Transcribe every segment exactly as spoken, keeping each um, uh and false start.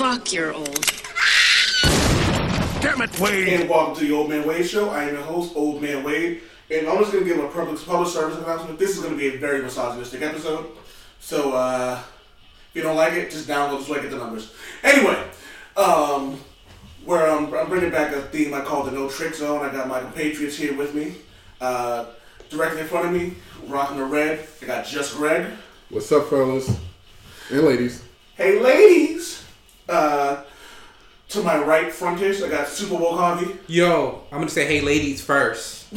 Fuck, you're old. Damn it, Wade! And welcome to the Old Man Wade Show. I am your host, Old Man Wade. And I'm just going to give a public, public service announcement. This is going to be a very misogynistic episode. So, uh, if you don't like it, just download so I get the numbers. Anyway, um, where I'm, I'm bringing back a theme I call the No Trick Zone. I got my compatriots here with me. Uh, directly in front of me, rocking the red, I got Just Greg. What's up, fellas and ladies? Hey, ladies! Uh, to my right frontish, I got Super Woke Harvey. Yo, I'm gonna say hey ladies first.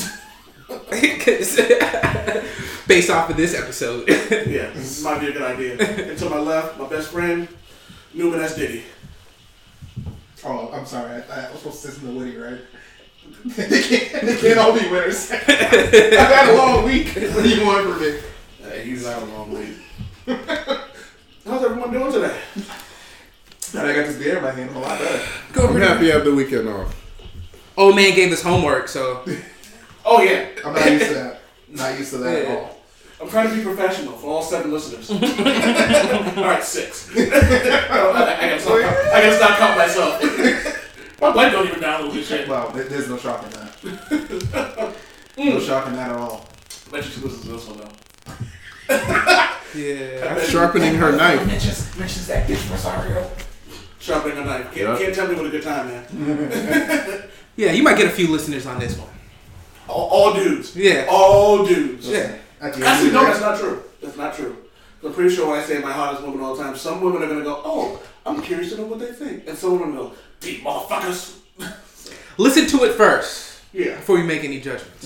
Based off of this episode. Yeah, this might be a good idea. And to my left, my best friend, Newman S. Diddy. Oh, I'm sorry. I, I was supposed to listen to Woody, right? they, can't, they can't all be winners. I've had a long week. What do you want from me? Hey, he's had a long week. How's everyone doing today? Now I got this beer in my hand. I'm a lot better. Go I'm happy to have the weekend off. Old man gave us homework, so. Oh, yeah. I'm not used to that. Not used to that at all. I'm trying to be professional for all seven listeners. All right, six. I, I, I, gotta stop, I gotta stop counting myself. My wife don't even download this shit. Well, there's no shock in that. No shock in that at all. I bet you she listens to this one, though. Yeah. Sharpening her knife. Mentions, mentions that bitch Rosario. Sharpening her knife. Can't, Yep. can't tell me what a good time, man. Yeah, you might get a few listeners on this one. All, all dudes. Yeah. All dudes. Yeah. Actually, no, that's not true. That's not true. I'm pretty sure when I say my hottest woman all the time, some women are going to go, oh, I'm curious to know what they think. And some women go, deep motherfuckers. Listen to it first. Yeah. Before you make any judgments.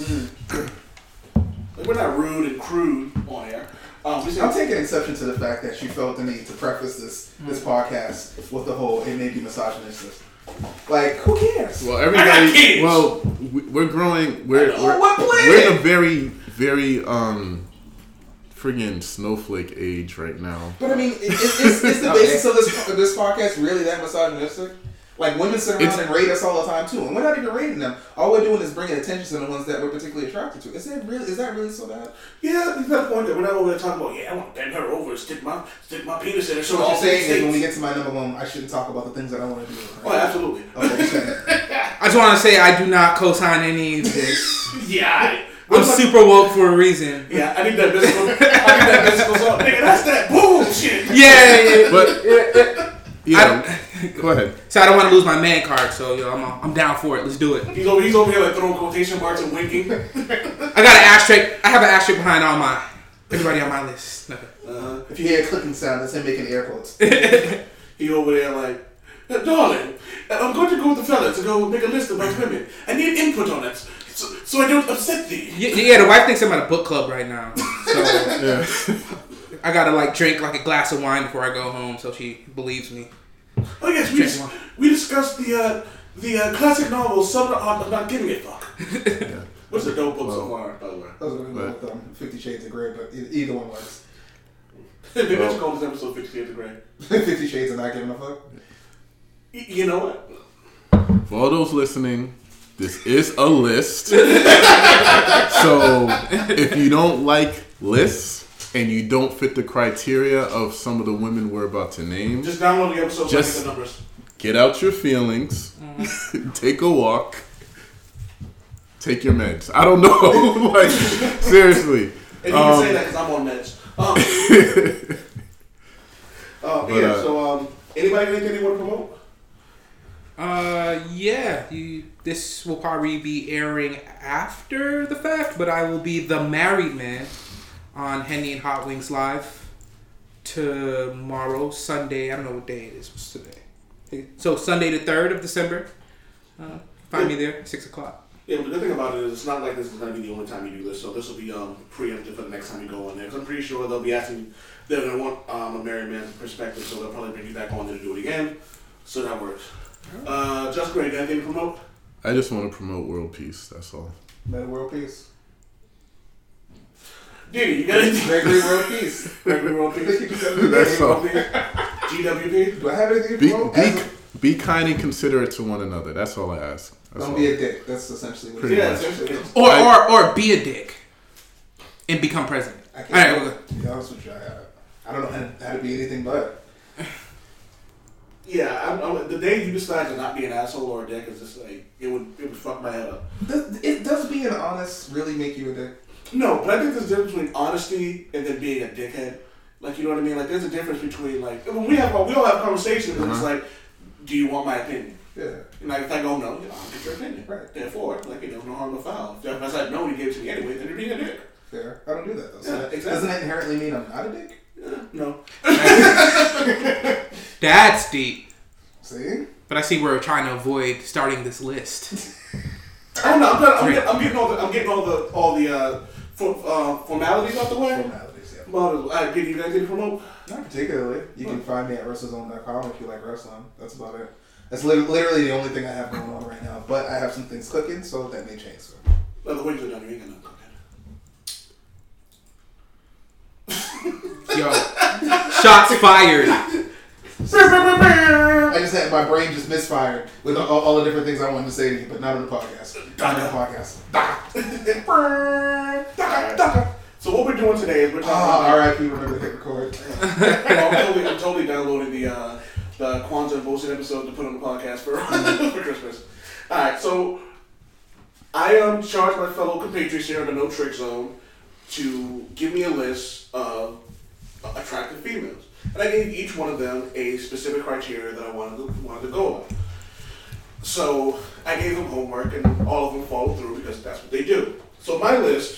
Mm-hmm. Like, we're not rude and crude on air. Um, we say, I'm taking exception to the fact that you felt the need to preface this this podcast with the whole it may be misogynistic. Like, who cares? Well, I got everybody. kids. Well, we- we're growing. We're Oh, we're, what planet? we're in a very very um friggin' snowflake age right now. But I mean, is, is, is the basis of this this podcast really that misogynistic? Like, women sit around It's- and rate us all the time too, and we're not even rating them. All we're doing is bringing attention to the ones that we're particularly attracted to. Is that really? Is that really so bad? yeah, you've got a point that we're not over there talking about, yeah, I want to bend her over and stick my, stick my penis in her. So what you're saying is, when we get to my number one, I shouldn't talk about the things that I want to do. Oh, Right? absolutely. Okay. I just want to say I do not co-sign any of this. Yeah, I, I'm super woke for a reason. Yeah, I need that physical. I need that physical song. Nigga, that's that bullshit. Yeah, yeah, But yeah, I- go ahead. So I don't want to lose my man card, so yo, I'm I'm down for it. Let's do it. He's over, he's over here like throwing quotation marks and winking. I got an asterisk. I have an asterisk behind all my everybody on my list. Okay. Uh, If you hear a clicking sound, that's him making air quotes. he over there like, darling, I'm going to go with the fella to go make a list of those women. I need input on it, so, so I don't upset thee. Yeah, yeah, the wife thinks I'm at a book club right now, so Yeah. I gotta like drink like a glass of wine before I go home, so she believes me. Oh yes, we, dis- we discussed the uh, the uh, classic novel Southern Art of Not Giving a Fuck. Yeah. What's a dope book so Well, far, by the way? I was going to go with um, Fifty Shades of Grey, but e- either one works. Maybe I should call this episode Fifty Shades of Grey. Fifty Shades of Not Giving a Fuck. Y- you know what? For all those listening, this is a list. So if you don't like lists and you don't fit the criteria of some of the women we're about to name, Just download the episode Just- so I get the numbers. get out your feelings, take a walk, take your meds. I don't know. Like, seriously. And you Um, can say that because I'm on meds. Um, uh, But, yeah, uh, so um, anybody got anything they want to promote? Uh, yeah, you, this will probably be airing after the fact, but I will be the married man on Henny and Hot Wings Live tomorrow, Sunday. I don't know what day it is. What's today? So Sunday the third of December. Uh, find me there, six o'clock. Yeah, but the good thing about it is it's not like this is going to be the only time you do this, so this will be um, preemptive for the next time you go on there. Because I'm pretty sure they'll be asking, they're going to want um, a married man's perspective, so they'll probably bring you back on there to do it again. So that works. Uh, Just Greg, got anything to promote? I just want to promote world peace. That's all. Meta World Peace. Diddy, you got anything? Gregory World Peace. Gregory World Peace. That's all. G W P. Do I have anything to Be, promote? be, As- be kind and considerate to one another. That's all I ask. That's Don't all. be a dick. That's essentially what Pretty it Yeah, is. seriously. Or, I- or, or be a dick and become president. I All can't right, be honest with you. I, I don't know how to, how to be anything but. Yeah, I'm, I'm, the day you decide to not be an asshole or a dick is just like it would it would fuck my head up. Does, it, does being honest really make you a dick? No, but I think there's a difference between honesty and then being a dickhead. Like, you know what I mean? Like, there's a difference between like when we have we all have conversations and Uh-huh. it's like, do you want my opinion? Yeah. And like if I go no, you know, I'll get your opinion. Right. Therefore, like you know, no harm, no foul. If I said no, and you gave it to me anyway, then you're being a dick. Fair. I don't do that though. So Yeah, that, exactly. Doesn't that inherently mean I'm not a dick? Yeah, no. That's deep. See? But I see we're trying to avoid starting this list. Oh no, I'm, not, I'm, getting, I'm getting all the I'm getting all the all the uh, for, uh, formalities out the way. Formalities, yeah. Well, I did you guys get promote? Not particularly. You can find me at wrestlezone dot com if you like wrestling. That's about it. That's li- literally the only thing I have going on right now. But I have some things cooking, so that may change. So. No, the wings are done. You ain't got nothing cooking. Yo, shots fired. I just had my brain just misfired with all, all the different things I wanted to say to you, but not on the podcast. Not on the podcast. Alright. So what we're doing today is we're talking Ah, about. all right, people remember to hit record. I'm, totally, I'm totally downloading the uh, the Kwanzaa and bullshit episode to put on the podcast for for Christmas. All right, so I um charged my fellow compatriots here in the No Trick Zone to give me a list of attractive females, and I gave each one of them a specific criteria that I wanted to, wanted to go by. So I gave them homework, and all of them followed through because that's what they do. So my list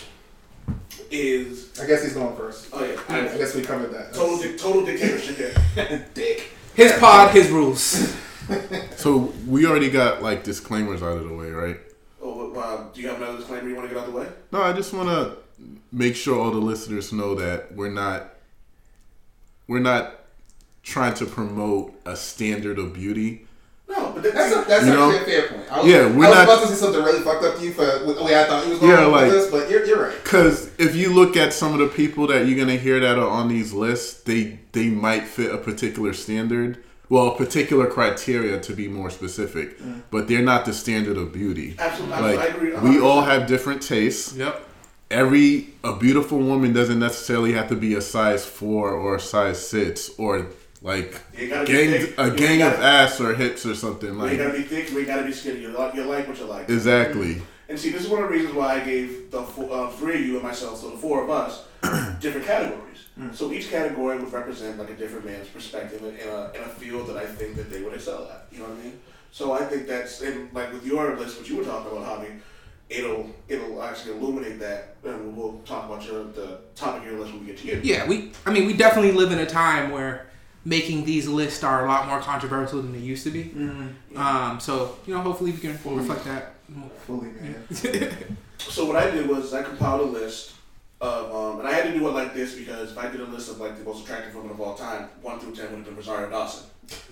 is. I guess he's going first. Oh yeah, I, I, guess we covered that. total di- total dictatorship here. Dick. His pod, his rules. So we already got like disclaimers out of the way, right? Oh, uh, do you have another disclaimer you want to get out of the way? No, I just want to make sure all the listeners know that we're not we're not trying to promote a standard of beauty. No, but that, That's a, that's You actually know? a fair point. I was, Yeah, we're I was not- about to say something really fucked up to you for the way I thought you was going Yeah, with like- this, but you're, you're right. Because if you look at some of the people that you're gonna hear that are on these lists, they they might fit a particular standard, well, a particular criteria to be more specific, Mm. but they're not the standard of beauty. absolutely, Like I agree. we all have different tastes. Yep. Every a beautiful woman doesn't necessarily have to be a size four or a size six or like You gotta be gang, thick. a You gang gotta- of ass or hips or something You like. gotta be thick. You gotta be skinny. You like, you like what you like. Exactly. And see, this is one of the reasons why I gave the four, uh, three of you and myself, so the four of us, different categories. So each category would represent like a different man's perspective in in a, in a field that I think that they would excel at. You know what I mean? So I think that's and like with your list, what you were talking about, Javi, it'll it'll actually illuminate that, and we'll talk about your the topic of your list when we get to you. Yeah, we. I mean, we definitely live in a time where making these lists are a lot more controversial than they used to be. Mm-hmm. Um, so you know, hopefully we can Fully. reflect that. Fully, man. So what I did was I compiled a list of, um, and I had to do it like this because if I did a list of like the most attractive women of all time, one through ten would have been Rosario Dawson.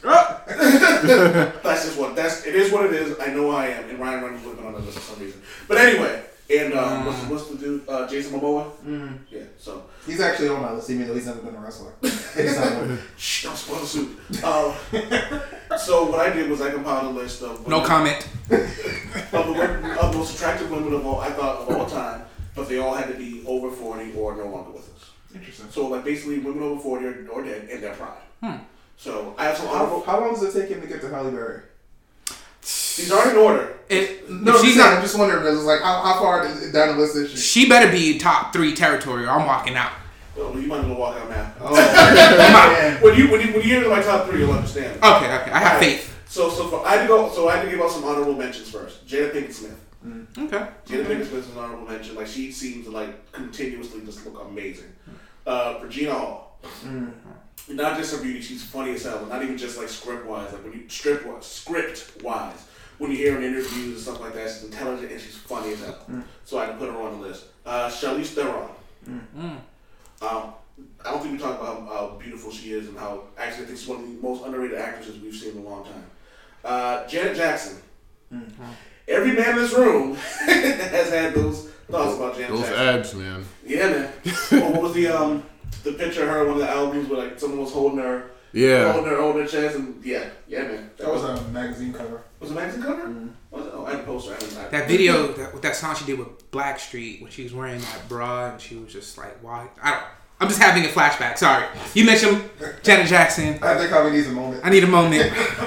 That's just what that's. It is what it is. I know I am, and Ryan Reynolds would have been on the list for some reason. But anyway, and um, what's, what's the dude? Uh, Jason Momoa. Mm. Yeah. So He's actually on my list, even though he's never been a wrestler. He's not one. shh, don't spoil the suit. Um, so what I did was I compiled a list of No women- comment. of the, women, of the most attractive women of all I thought of all time, but they all had to be over forty or no longer with us. Interesting. So like basically women over forty or, or dead in their prime. Hmm. So I have some How, honorable. how long does it take him to get to Halle Berry? These aren't in order. It, No, if she's she's not. not. I'm just wondering. It's like how, how far down the list is she? She better be top three territory, or I'm walking out. Well, you might as well walk out now. Oh, man. When you when you when you hear my top three, you'll understand. Okay, okay. I have Alright. faith. So so for, I had to go. So I had to give out some honorable mentions first. Jada Pinkett Smith. Okay. Jada Pinkett Smith is an honorable mention. Like she seems to like continuously just look amazing. Uh, Regina Hall. Mm. Not just her beauty, she's funny as hell. Not even just like script wise. Like when you strip wise, script wise. When you hear her in interviews and stuff like that, she's intelligent and she's funny as hell. Mm. So I had to put her on the list. Uh, Charlize Theron. Mm. Um, I don't think we talk about how, how beautiful she is and how actually I think she's one of the most underrated actresses we've seen in a long time. Uh, Janet Jackson. Mm. Every man in this room has had those thoughts about Janet Those Jackson. abs, man. Yeah, man. Well, what was the um the picture of her on one of the albums where like someone was holding her, Yeah. holding her, holding her chest, and yeah, yeah, man. That was a magazine cover. was it a magazine cover? Mm. Was it? Oh, I had a poster. I didn't. I- That video, that, with that song she did with Blackstreet, when she was wearing that bra and she was just like, why? I don't. I'm just having a flashback. Sorry. You mentioned Janet Jackson. I think Harvey needs a moment. I need a moment.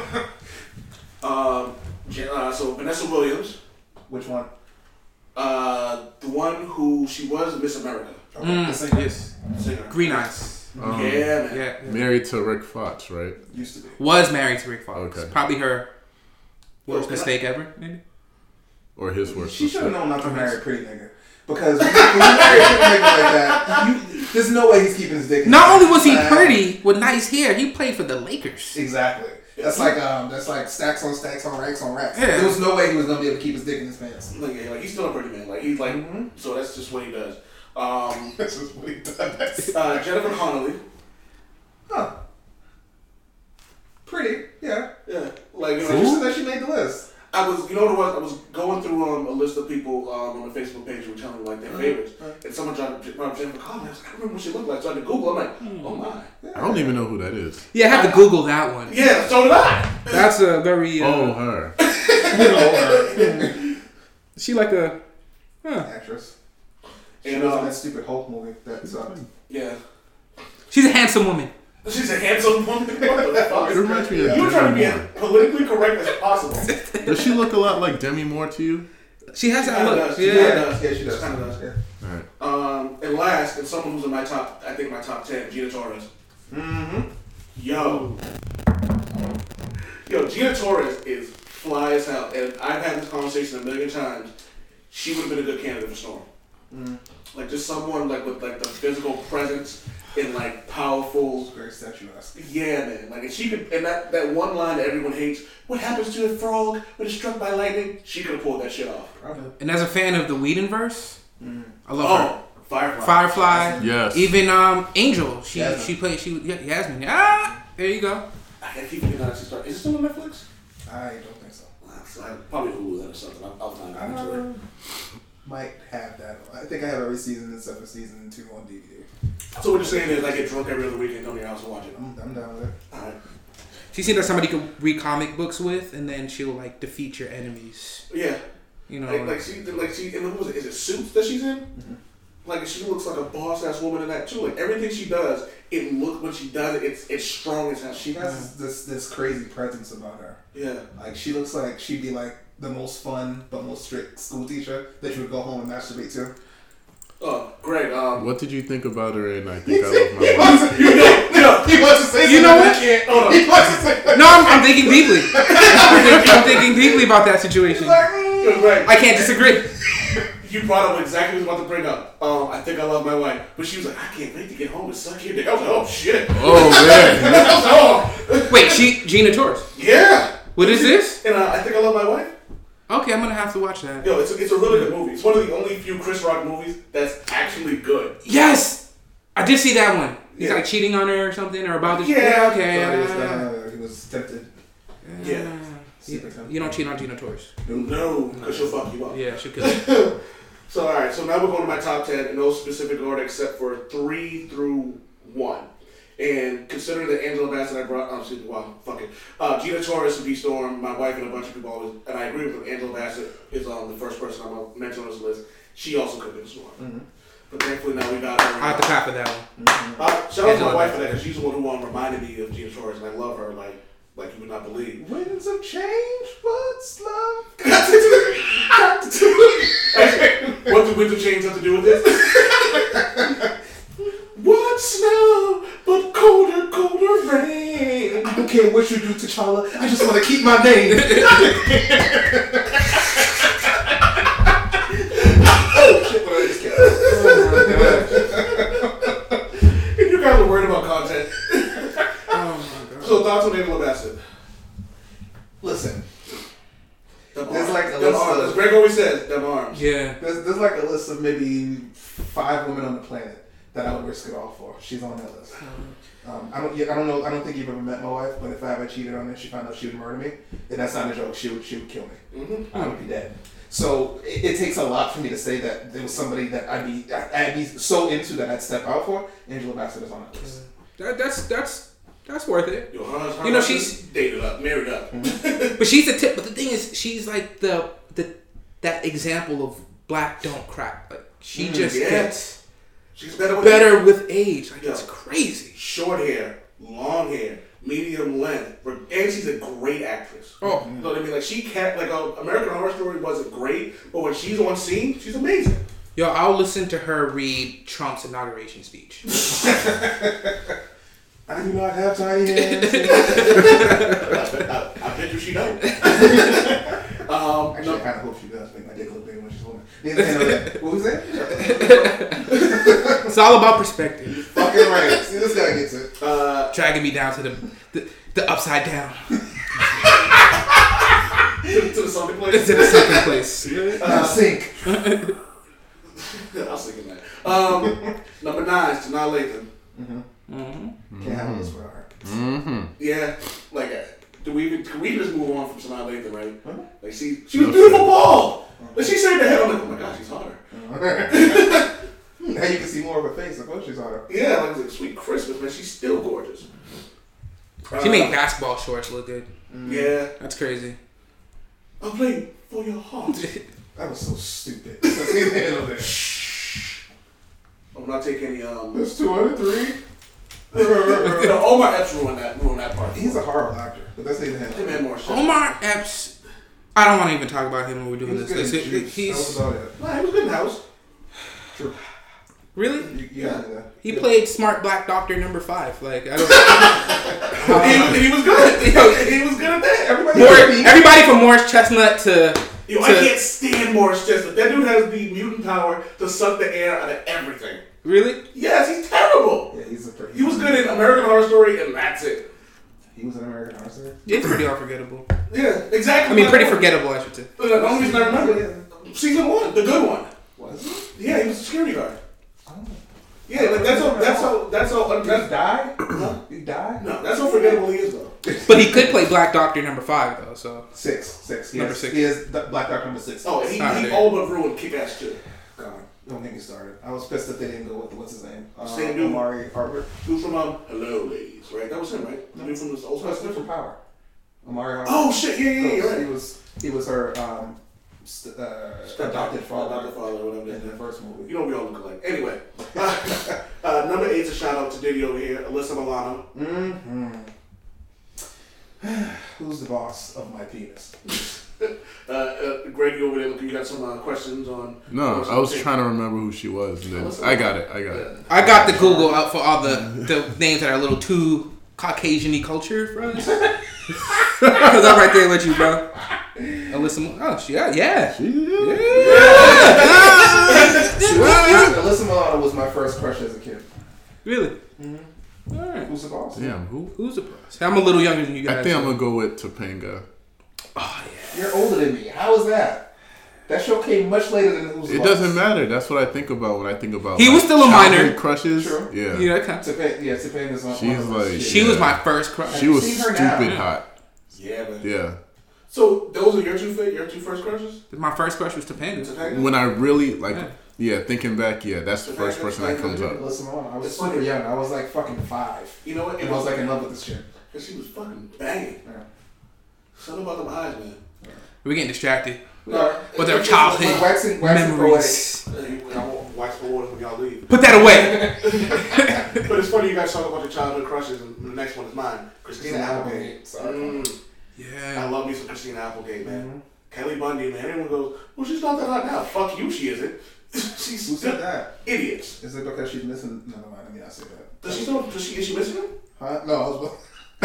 Um, uh, so Vanessa Williams, Which one? uh, the one who she was Miss America, Okay. Mm, The singer? yes. singer. Green Eyes. Um, Yeah, man. Yeah. yeah. Married to Rick Fox, right? Used to be. Was married to Rick Fox. Okay. Probably her worst Well, mistake ever, maybe. Or his worst. She should have mistake. known not to marry a pretty nigga. Because when you, when you marry a pretty nigga like that, you, there's no way he's keeping his dick in Not his only was he pants. pretty with nice hair, he played for the Lakers. Exactly. That's like um, that's like stacks on stacks on racks on racks. Yeah. There was no way he was gonna be able to keep his dick in his pants. Like, yeah, like he's still a pretty man. Like he's like, Mhm. so that's just what he does. Um, That's just what he does. uh, Jennifer Connelly. Huh. Pretty, yeah. Yeah, like you know, Interesting that she made the list. I was, you know what it was? I was going through um, a list of people um, on the Facebook page who were telling me like their Uh-huh. favorites, Right. and someone tried to brought up Jennifer Connelly. I was like, I don't remember what she looked like, so I had to Google. I'm like, Hmm. oh my. I don't even know who that is. Yeah, I had to Google that one. Yeah, so did I. That's a very. Uh, Oh, her. You know, her She like a. Huh. actress. She And was in um, that stupid Hulk movie. That sucked. yeah, She's a handsome woman. she's a handsome woman. What the fuck? It reminds me of You were trying to be Demi Moore. as politically correct as possible. Does she look a lot like Demi Moore to you? She has that kinda look. does. Yeah. Yeah. Yeah, yeah, she does. Kinda does. Yeah. Alright. Um, and last, and someone who's in my top, I think my top ten, Gina Torres. Mm-hmm. Yo, yo, Gina Torres is fly as hell, and I've had this conversation a million times. She would have been a good candidate for Storm. Mm. Like just someone like with like the physical presence and like powerful. Very statuesque. Yeah, man. Like, and she could, and that, that one line that everyone hates, what happens to a frog when it's struck by lightning? She could have pulled that shit off. Probably. And as a fan of the Whedonverse, Mm. I love Oh, her. Firefly. Firefly. Yes. Even um, Angel. She Yasmin. she played. She yeah, Yasmin. Ah, there you go. I can't keep forgetting how to start. Is it still on Netflix? I don't think so. I probably Hulu that or something. I'll, I'll find I out. eventually. might have that. I think I have every season except for season two on D V D. So what you're saying is I get drunk every other weekend, come to your house and watch it. I'm, I'm down with it. Alright. She seems like somebody could read comic books with, and then she'll like defeat your enemies. Yeah. You know. Like, like she, like she, and what was it? Is it Suits that she's in? Mm-hmm. Like she looks like a boss ass woman in that too. Like everything she does, it look when she does it, it's it's strong as hell. She has this this crazy presence about her. Yeah. Like she looks like she'd be like the most fun but most strict school teacher that you would go home and masturbate to. Oh, Greg. Um. What did you think about her in I Think I Love My He Wife? wants to, you know, you know, he wants to say You know something, what? but he can't. Hold on. He wants to say No, I'm, I'm thinking deeply. I'm, thinking, I'm thinking deeply about that situation. like, mm. Yo, Greg. I can't disagree. You brought up exactly what I was about to bring up. Um, I think I love my wife, but she was like, I can't wait to get home and suck your dick. I was like, oh shit. Oh, man. I was like, oh. Wait, she Gina Torres. Yeah. What is this? And uh, I think I love my wife. Okay, I'm gonna have to watch that. Yo, it's a, it's a really good movie. It's one of the only few Chris Rock movies that's actually good. Yes, I did see that one. He's Yeah. like cheating on her or something, or about to. Yeah. okay. So he, was, uh, uh, he was tempted. Yeah. You, you don't cheat on Gina Torres. No, because she'll fuck you up. Yeah, she could. So, alright, so now we're going to my top ten in no specific order except for three through one. And considering that Angela Bassett I brought, oh, excuse me, wow, fuck it. Uh, Gina Torres and B Storm, my wife and a bunch of people always, and I agree with them, Angela Bassett is um, the first person I'm going to mention on this list. She also could have been Storm. Mm-hmm. But thankfully now we got her. I have to clap for that one. Mm-hmm. Uh, shout out to my Angela wife for that because she's the one who um, reminded me of Gina Torres, and I love her like like you would not believe. Winds of change, what's love? What do winter chains have to do with this? What snow, but colder, colder rain. I don't care what you do, T'Challa. I just want to keep my name. Oh shit! What I just kidding. Oh my god. And you guys are worried about content. Oh my god. So thoughts on Angela Bassett? Listen, Them There's arms. like a them list arms. of- As Greg always says, them arms. Yeah. there's there's like a list of maybe five women on the planet that I would risk it all for. She's on that list. Um, I don't, yeah, I don't know. I don't think you've ever met my wife, but if I ever cheated on her, and she found out she would murder me, and that's not a joke. She would, she would kill me. Mm-hmm. I would be dead. So it, it takes a lot for me to say that there was somebody that I'd be, I'd be so into that I'd step out for. Angela Bassett is on that list. That, that's that's that's worth it. Yo, her, her You know, husband she's- dated up, married up. But she's the tip. But the thing is, she's like the the that example of black don't crack. Like she Mm, just yeah. gets She's better with better with age. Like, Yo. it's crazy. Short hair, long hair, medium length, and she's a great actress. Oh. You know what I mean? Like she can't. Like uh, American Horror Story wasn't great, but when she's on scene, she's amazing. Yo, I'll listen to her read Trump's inauguration speech. I do not have tiny hands. I, I, I bet you she don't. um, Actually, no, I kind of hope she does make my dick look big when she's holding it. What was that? It's all about perspective. Fucking right. See, this guy gets it. uh, Dragging me down to the the, the upside down. to the sunken place. To the second place. Now sink. I was thinking that. Um, number nine is Janelle Lathan. Mm-hmm. Can't handle this for her. Mm-hmm. Yeah, like, uh, do we even, can we just move on from Sanaa Lathan, right? Huh? Like, she, she was beautiful bald. Like, she saved the head. I'm like, oh my gosh, she's hotter. Now you can see more of her face. Of course she's on her. Yeah, like, like Sweet Christmas, man. She's still gorgeous. She Uh, made basketball shorts look good. Yeah. That's crazy. I'm playing for your heart. That was so stupid. Let's see the end of it. I'm not taking any, um... There's two hundred three. you know, Omar Epps ruined that, ruined that part. He's a horrible actor, but that's neither Him him. and more shit. Omar Epps. I don't want to even talk about him when we're doing He's this. good in This- Shoots. That was He's about it. Nah, he was good in the house. True. really. You, you got that. He Yeah. played smart black doctor number five. Like I don't. he, was, he was good. he was good at that. Everybody. More, happy. everybody from Morris Chestnut to. Yo, I to can't stand Morris Chestnut. That dude has the mutant power to suck the air out of everything. Really? Yes, he's terrible. Yeah, he's a pretty. He was good in American Horror Story, and that's it. He was an American Horror Story. It's pretty unforgettable. Yeah, exactly. I mean, pretty forgettable, I should say. But the only reason I remember it, season one, the good one. Was it? Yeah, he was a security guard. Oh. Yeah, like that's how that's how that's how Did he that's, die? Huh? He died? no, that's how forgettable he is though. But he could play black doctor number five though. So Six. Six. He Number has, six. He is the Black Doctor number six. Oh, and he, Ah, he there. all but ruined Kick-Ass too. God. Don't get me started. I was pissed that they didn't go with what's his name. Uh, Same dude. Omari Harper. Dude from um, Hello Ladies, right? That was him, right? The dude from the old What's Spice different power? Omari Harper. Oh shit! Yeah, yeah, yeah. You're He right. was he was her um, st- uh, adopted father adopted father, or whatever. in they the did. first movie. You know we all look alike. Anyway, uh, uh, number eight's a shout out to Diddy over here, Alyssa Milano. Mm-hmm. Who's the boss of my penis? Uh, uh, Greg, you over there? You got some uh, questions on? No, I was trying to remember who she was. And then I got it. I got it. I got the Google out for all the, the names that are a little too Caucasian-y culture for us. Because I'm right there with you, bro. Alyssa, Mo- oh, she, yeah, yeah. Alyssa Milano was my first crush as a kid. Really? Mm-hmm. All right. Who's the boss? Damn, who? Who's the boss? I'm a little younger than you guys. I think I'm so- gonna go with Topanga. Oh, yeah. You're older than me. How is that? That show came much later than Who's the It Boss. doesn't matter. That's what I think about when I think about. He like, was still a childhood minor. Crushes. Sure. Yeah. Yeah, that kind of, Topa- yeah, Topanga's on. She's on the list. like- she Yeah. was my first crush. She was Seen her stupid now. hot. Yeah, man. Yeah. So those are your two fa- your two first crushes? My first crush was Topanga. Topanga? When I really like, Yeah. yeah, thinking back, yeah, that's the first person that comes up. Alyssa Milano. I was It's super funny. young. I was like fucking five. You know what? And I was like in love with this chick. Cause she was fucking banging. Yeah. Something about them eyes, man. We're getting distracted. No, But their it's- childhood it's waxing, waxing memories. Hey, I won't wax the water when y'all leave. Put that away. But it's funny you guys talk about your childhood crushes, and the next one is mine, Christina Christina Applegate. Applegate. Sorry. Mm, I Yeah. love me some Christina Applegate, man. Mm-hmm. Kelly Bundy, man. Everyone goes, well, she's not that hot now. Fuck you, she isn't. She's Who said that? idiots. Is it because she's missing? No, no, I mean I say that. Does she still? Does she? Is she missing him? Huh? No, I was.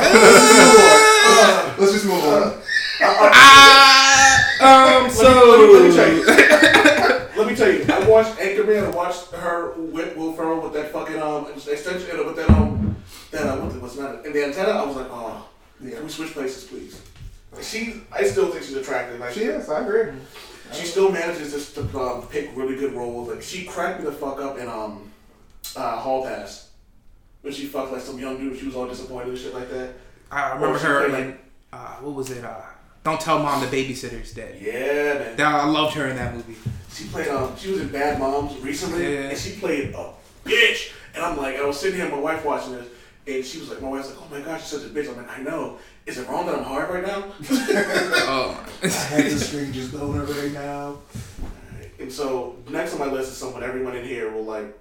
uh, let's just move on. Ah, um, so. Let me, let, me, let me tell you. Let me tell you. I watched Anchorman. I watched her with Will Ferrell with that fucking um extension uh, with that um that uh, what the, what's not and the antenna. I was like, oh, yeah. Can we switch places, please? She, I still think she's attractive. Like She is. I agree. she still manages just to um, pick really good roles. Like she cracked me the fuck up in um uh, Hall Pass when she fucked like some young dude. She was all disappointed and shit like that. I remember Oh, she her played- in, uh, what was it? Uh, Don't Tell Mom the Babysitter's Dead. Yeah, man. That, I loved her in that movie. She played um she was in Bad Moms recently Yeah. and she played a bitch. And I'm like, I was sitting here with my wife watching this and she was like, my wife's like, oh my gosh, she's such a bitch. I'm like, I know. Is it wrong that I'm hard right now? Oh. I had the strangest boner right now. And so next on my list is someone everyone in here will like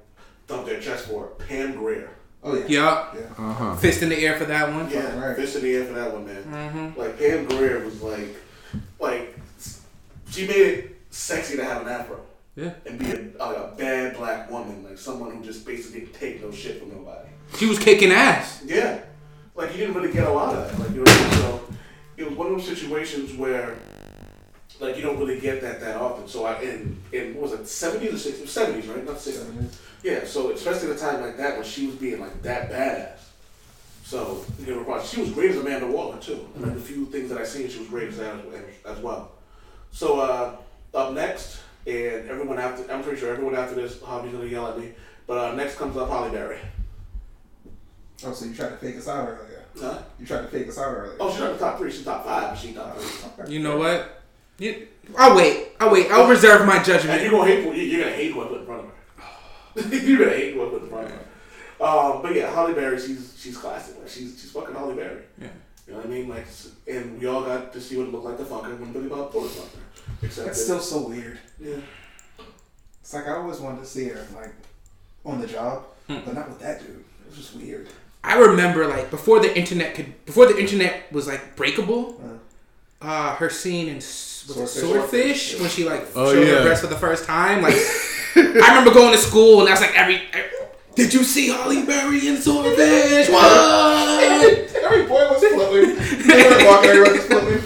thump their chest for it. Pam Grier. Oh yeah. Yep. Yeah. Uh huh. Fist in the air for that one. Yeah, right. fist in the air for that one, man. Mm-hmm. Like Pam Grier was like, like she made it sexy to have an afro. Yeah. And be a, a, a bad black woman, like someone who just basically didn't take no shit from nobody. She was kicking ass. Yeah. Like you didn't really get a lot of that. Like you know, so it was one of those situations where, like you don't really get that that often. So I in in what was it seventies or sixties, seventies, right? Not sixties. Yeah. So especially at a time like that when she was being like that badass. So you know, she was great as Amanda Waller too. And like the few things that I seen, she was great as that as, as well. So uh, up next, and everyone after, I'm pretty sure everyone after this, Hobby's gonna yell at me. But uh, next comes up Halle Berry. Oh, so you tried to fake us out earlier? Huh? You tried to fake us out earlier? Oh, she's not the top three. She's top five. But she's top three. You know what? You, I'll wait. I'll wait. I'll reserve my And judgment. you're gonna hate. You're gonna hate what I put in front of her. You're gonna hate what I put in front of her. Um, but yeah, Halle Berry, she's she's classic. Like she's she's fucking Halle Berry. Yeah. You know what I mean? Like, and we all got to see what it looked like to fuck her when Billy Bob Thornton fucked her. Except That's that, still so weird. yeah. It's like I always wanted to see her like on the job, but not with that dude. It was just weird. I remember like before the internet could, before the internet was like breakable. Uh, her scene in S- was it Swordfish. Swordfish when she like Oh, showed yeah. her breast for the first time. Like I remember going to school and that's like every. every did you see Halle Berry in Swordfish? What? Every boy was floating. They were walking, everyone was floating.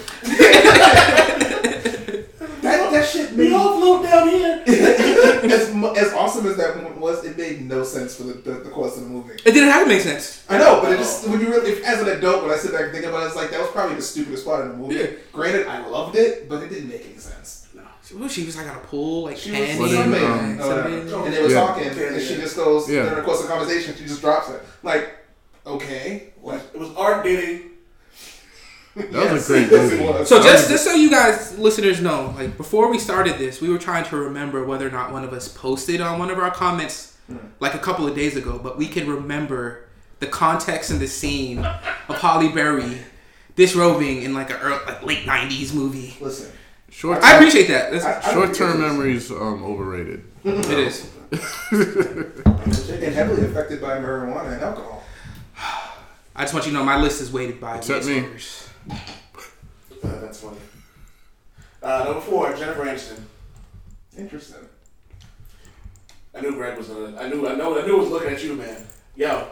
that that shit made We all float down here. as mu- as awesome as that moment was, it made no sense for the, the, the course of the movie. It didn't have to make sense. I know, but it just when you really, if, as an adult, when I sit back and think about it, it's like that was probably the stupidest part of the movie. Yeah. Granted, I loved it, but it didn't make any sense. No. Well, she was like on a pool, like She was panning. swimming, um, or whatever. swimming. and they were Yeah. talking, and Yeah. she just goes Yeah. during the course of the conversation, she just drops it. Like, okay, what? It was art dating. That was a great yes, it movie. was. So just just so you guys listeners know, like before we started this, we were trying to remember whether or not one of us posted on one of our comments like a couple of days ago, but we can remember the context and the scene of Halle Berry disrobing in like a early, like late nineties movie. Listen, Short I appreciate that. That's, I- I- short term memories um overrated. it is. and heavily affected by marijuana and alcohol. I just want you to know my list is weighted by Except weed me. smokers. Uh, that's funny. Uh, number four, Jennifer Aniston. Interesting. I knew Greg was gonna. I knew. I know. I knew. I was looking at you, man. Yo.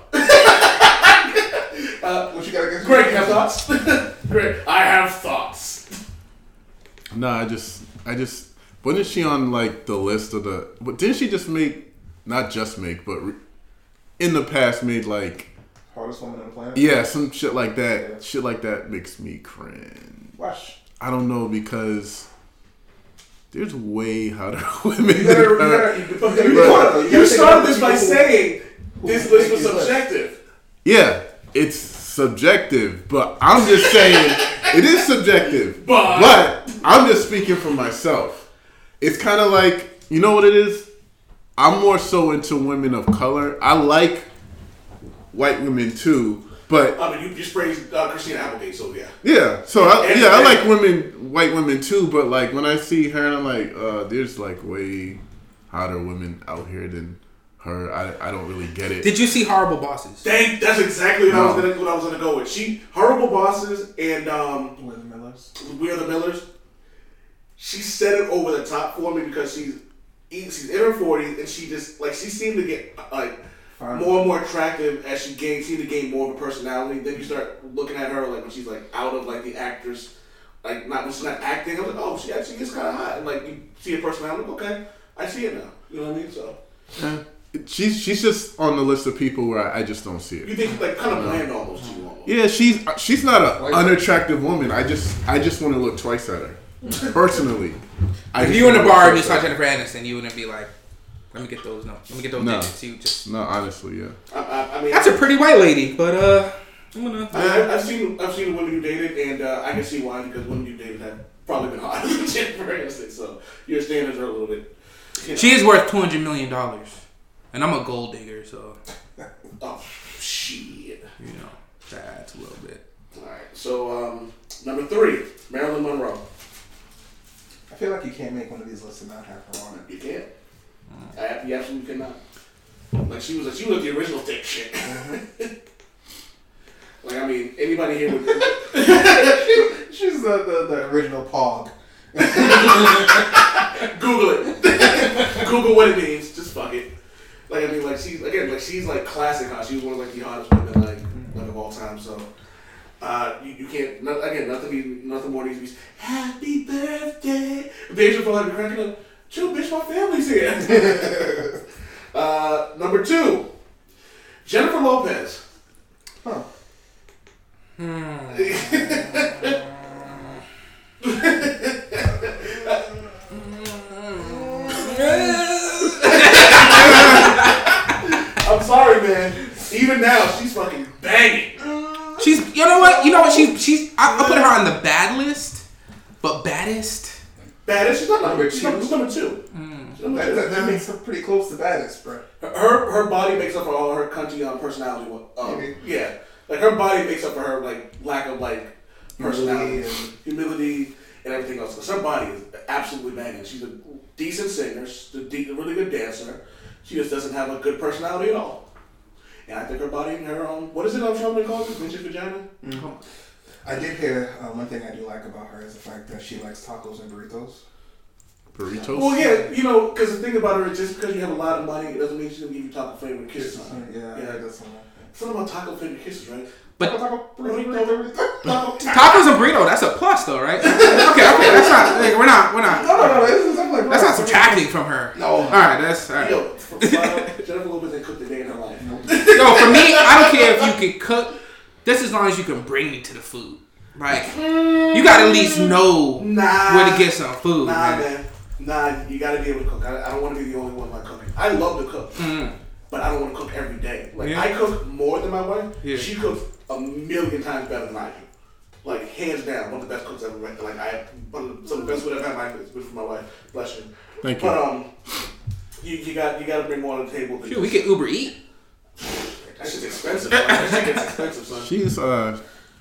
uh, What you got against Greg, you have thoughts? Greg, I have thoughts. No, I just, I just, wasn't she on like the list of the? But didn't she just make, not just make, but re, in the past made like, Hardest woman on the planet? yeah, some shit like that. Yeah. Shit like that makes me cringe. Watch. I don't know because there's way hotter women. You gotta. You than her. gotta. You, gotta- you, you gotta- you you gotta started think this about by people who- saying this list was make these lists. subjective. Yeah, it's subjective, but I'm just saying it is subjective. But- but I'm just speaking for myself. It's kind of like, you know what it is? I'm more so into women of color. I like white women too, but I mean, you just praised uh, Christina Applegate, so yeah. yeah. So I, And- yeah, I and- like women, white women too. But like when I see her, and I'm like, uh, there's like way hotter women out here than her. I I don't really get it. Did you see Horrible Bosses? Dang, that's exactly what I was No. gonna what I was gonna go with. She Horrible Bosses and um, With the Millers. We Are the Millers. She set it over the top for me because she's she's in her forties and she just like she seemed to get like Fine. more and more attractive as she gained seemed to gain more of a personality. Then you start looking at her like when she's like out of like the actress, like not when she's not acting. I'm like, oh, she actually is kind of hot. And like you see her personality, like, okay, I see it now. You know what I mean? So Eh, She's she's just on the list of people where I, I just don't see you it. think like kind of bland almost to you almost. Yeah, she's she's not an unattractive woman. I just I just want to look twice at her. Personally, I If just you were in a wanna look bar and you twice saw at her. Jennifer Aniston, you wouldn't be like, "Let me get those." No, let me get those No. digits. You just No, honestly, yeah. I, I, I mean, that's a pretty white lady, but uh, I'm gonna. I, I've seen I've seen women you dated, and uh, I can see why because women you dated have probably been hotter than Jennifer Aniston. So your standards are a little bit. You know. She is worth two hundred million dollars, and I'm a gold digger, so Oh shit! you know that's a little bit. All right. So um, number three, Marilyn Monroe. I feel like you can't make one of these lists and not have her on it. You can't. I, you absolutely cannot. Like she was, like, she was the original thick shit. Like I mean, anybody here would. She's the, the the original Pog. Google it. Google what it means. Just fuck it. Like I mean, like she's again, like she's like classic. Huh? She was one of like the hottest women like like of all time. So. Uh, you, you can't, not, again, nothing, be, nothing more needs to be, happy birthday. Deja feel like cracking up, chill, bitch, my family's here. uh, number two, Jennifer Lopez. Huh. Hmm. I'm sorry, man. Even now, she's fucking banging. She's, you know what, you know what, she's, she's, I, I put her on the bad list, but baddest. Baddest, she's not number, Number she's two. number, she's number two. Mm. She's number That, two. that, that makes her pretty close to baddest, bro. Her her body makes up for all her country um, personality. Um, Maybe. yeah, like her body makes up for her like lack of like personality, Humility and- humility, and everything else. Because her body is absolutely banging. She's a decent singer, she's a, de- a really good dancer. She just doesn't have a good personality at all. And I think her body and her um, what is it? I'm trying to call it, bitch's vagina. Mm-hmm. I did hear uh, one thing I do like about her is the fact that she likes tacos and burritos. Burritos? Well, yeah, you know, because the thing about her is just because you have a lot of money, it doesn't mean she's gonna give you taco flavored kisses. On her. Yeah, I Yeah. heard that somewhere. Something about taco flavored kisses, right? But Taco, burrito, burrito. Taco- tacos and burrito, that's a plus though, right? Okay, okay, that's not, like, we're not, we're not, No, no, no. This is something like that's not subtracting from her. No. Alright, that's, alright. Yo, for, uh, Jennifer Lopez ain't cooked a day in her life. Yo, for me, I don't care if you can cook, just as long as you can bring me to the food. Like, you gotta at least know Nah. where to get some food, Nah, man. man. Nah, you gotta be able to cook. I, I don't want to be the only one like cooking. I love to cook, Mm. but I don't want to cook every day. Like Yeah. I cook more than my wife. Yeah. She cooks a million times better than I do. Like hands down, one of the best cooks ever. Like I, one of the, some of the best food I've had in my life is good for my wife. Bless you. Thank you. But um, you you got you got to bring more to the table. Than Shoot, we can Uber Eat. That shit's expensive. Son. That shit gets expensive, son. She's uh,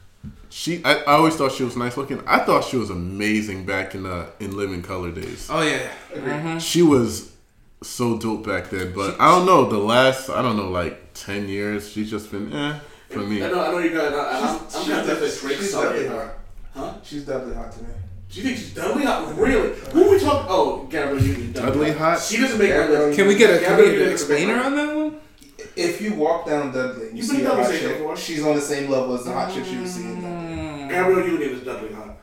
she. I, I always thought she was nice looking. I thought she was amazing back in uh in Living Color days. Oh yeah. Mm-hmm. She was so dope back then. But I don't know the last. I don't know like ten years. She's just been eh for me. I know, I know you got. I, I'm, I'm She's kind of definitely- a Drake she's son. definitely in her. hot. Huh? She's definitely hot to me. Do you think she's Dudley hot? Really? Who are we talking? Oh, Gabrielle Union. Dudley hot? She doesn't make Gabrielle her list. Can we get a, can we Gabrielle get an Union explainer is a on that one? If you walk down Dudley and you You see been a hot Dudley chick, before? she's on the same level as the hot chick she was seeing. Mm. Gabrielle Union is Dudley hot.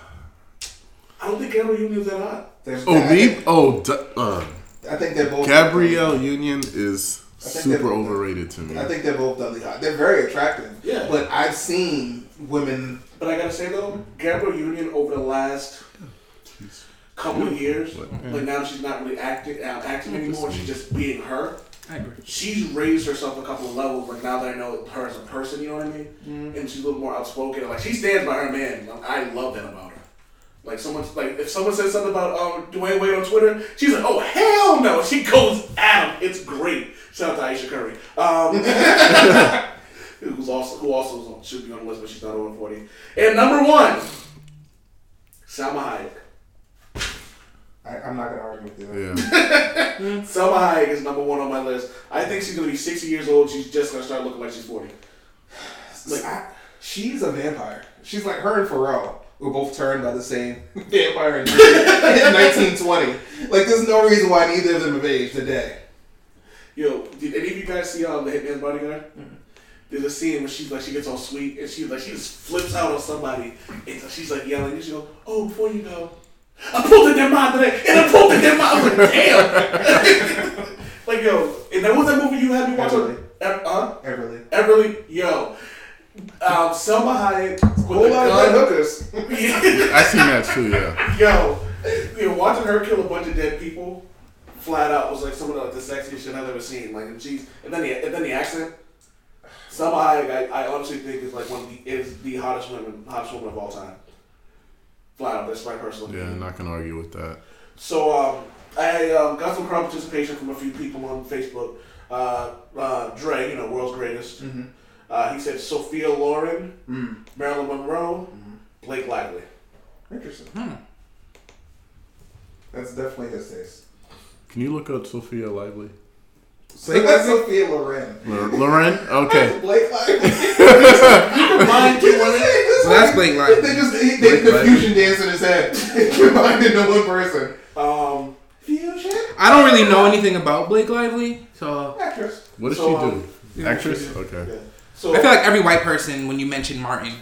I don't think Gabrielle Union is that hot. They're- Oh I me? think- Oh Du- uh, I think they're both. Gabrielle Union is I think super they're- overrated to me. I think they're both Dudley hot. They're very attractive. Yeah. But I've seen women. But I gotta say though, Gabrielle Union over the last couple of years, like now she's not really acting uh, acting anymore. She's just being her. I agree. She's raised herself a couple of levels. Like now that I know her as a person, you know what I mean? Mm-hmm. And she's a little more outspoken. Like she stands by her man. I love that about her. Like someone's like if someone says something about um, Dwayne Wade on Twitter, she's like, oh hell no! She goes at him. It's great. Shout out to Aisha Curry, um, who's also who also is on, should be on the list, but she's not over forty. And number one, Salma Hayek. I, I'm not gonna argue with you. Yeah. Salma Hayek is number one on my list. I think she's gonna be sixty years old. She's just gonna start looking like she's forty. Like I, she's a vampire. She's like her and Pharrell were both turned by the same vampire in nineteen twenty. Like there's no reason why neither of them have aged a day. Yo, did any of you guys see um, the Hitman's Bodyguard? Mm-hmm. There's a scene where she's like, she gets all sweet and she's like, she just flips out on somebody and she's like yelling and she goes, "Oh, before you go, I pulled in their mind today and I pulled in their mind." I was like, damn. Like yo, and that was that movie you had me watch on? Everly. Uh, huh? Everly. Everly, yo. Um, Selma Hayek with Whole a lot of gun. dead hookers. I seen that too. Yeah. Yo, you know, watching her kill a bunch of dead people, flat out was like some of the, the sexiest shit I've ever seen. Like, jeez, and then the and then the accent. Selma Hayek, I, I honestly think is like one of the is the hottest woman, hottest woman of all time. Flat out, that's my personal Yeah, opinion. not gonna argue with that. So um, I um, got some crowd participation from a few people on Facebook. Uh, uh, Dre, you know, world's greatest. Mm-hmm. Uh, he said Sophia Loren, Mm. Marilyn Monroe, Mm. Blake Lively. Interesting. Hmm. That's definitely his taste. Can you look up Sophia Lively? Blake that's Lively? Sophia Loren. L- Lauren? Okay. Blake Lively. Combined two women. Well, that's Blake Lively. They just they, they Blake the Lively. fusion dance in his head combined into one person. Um, Fusion I don't really know anything about Blake Lively, so actress. What does So, she um, do? yeah, Actress? she Okay. yeah. So I feel like every white person when you mention Martin,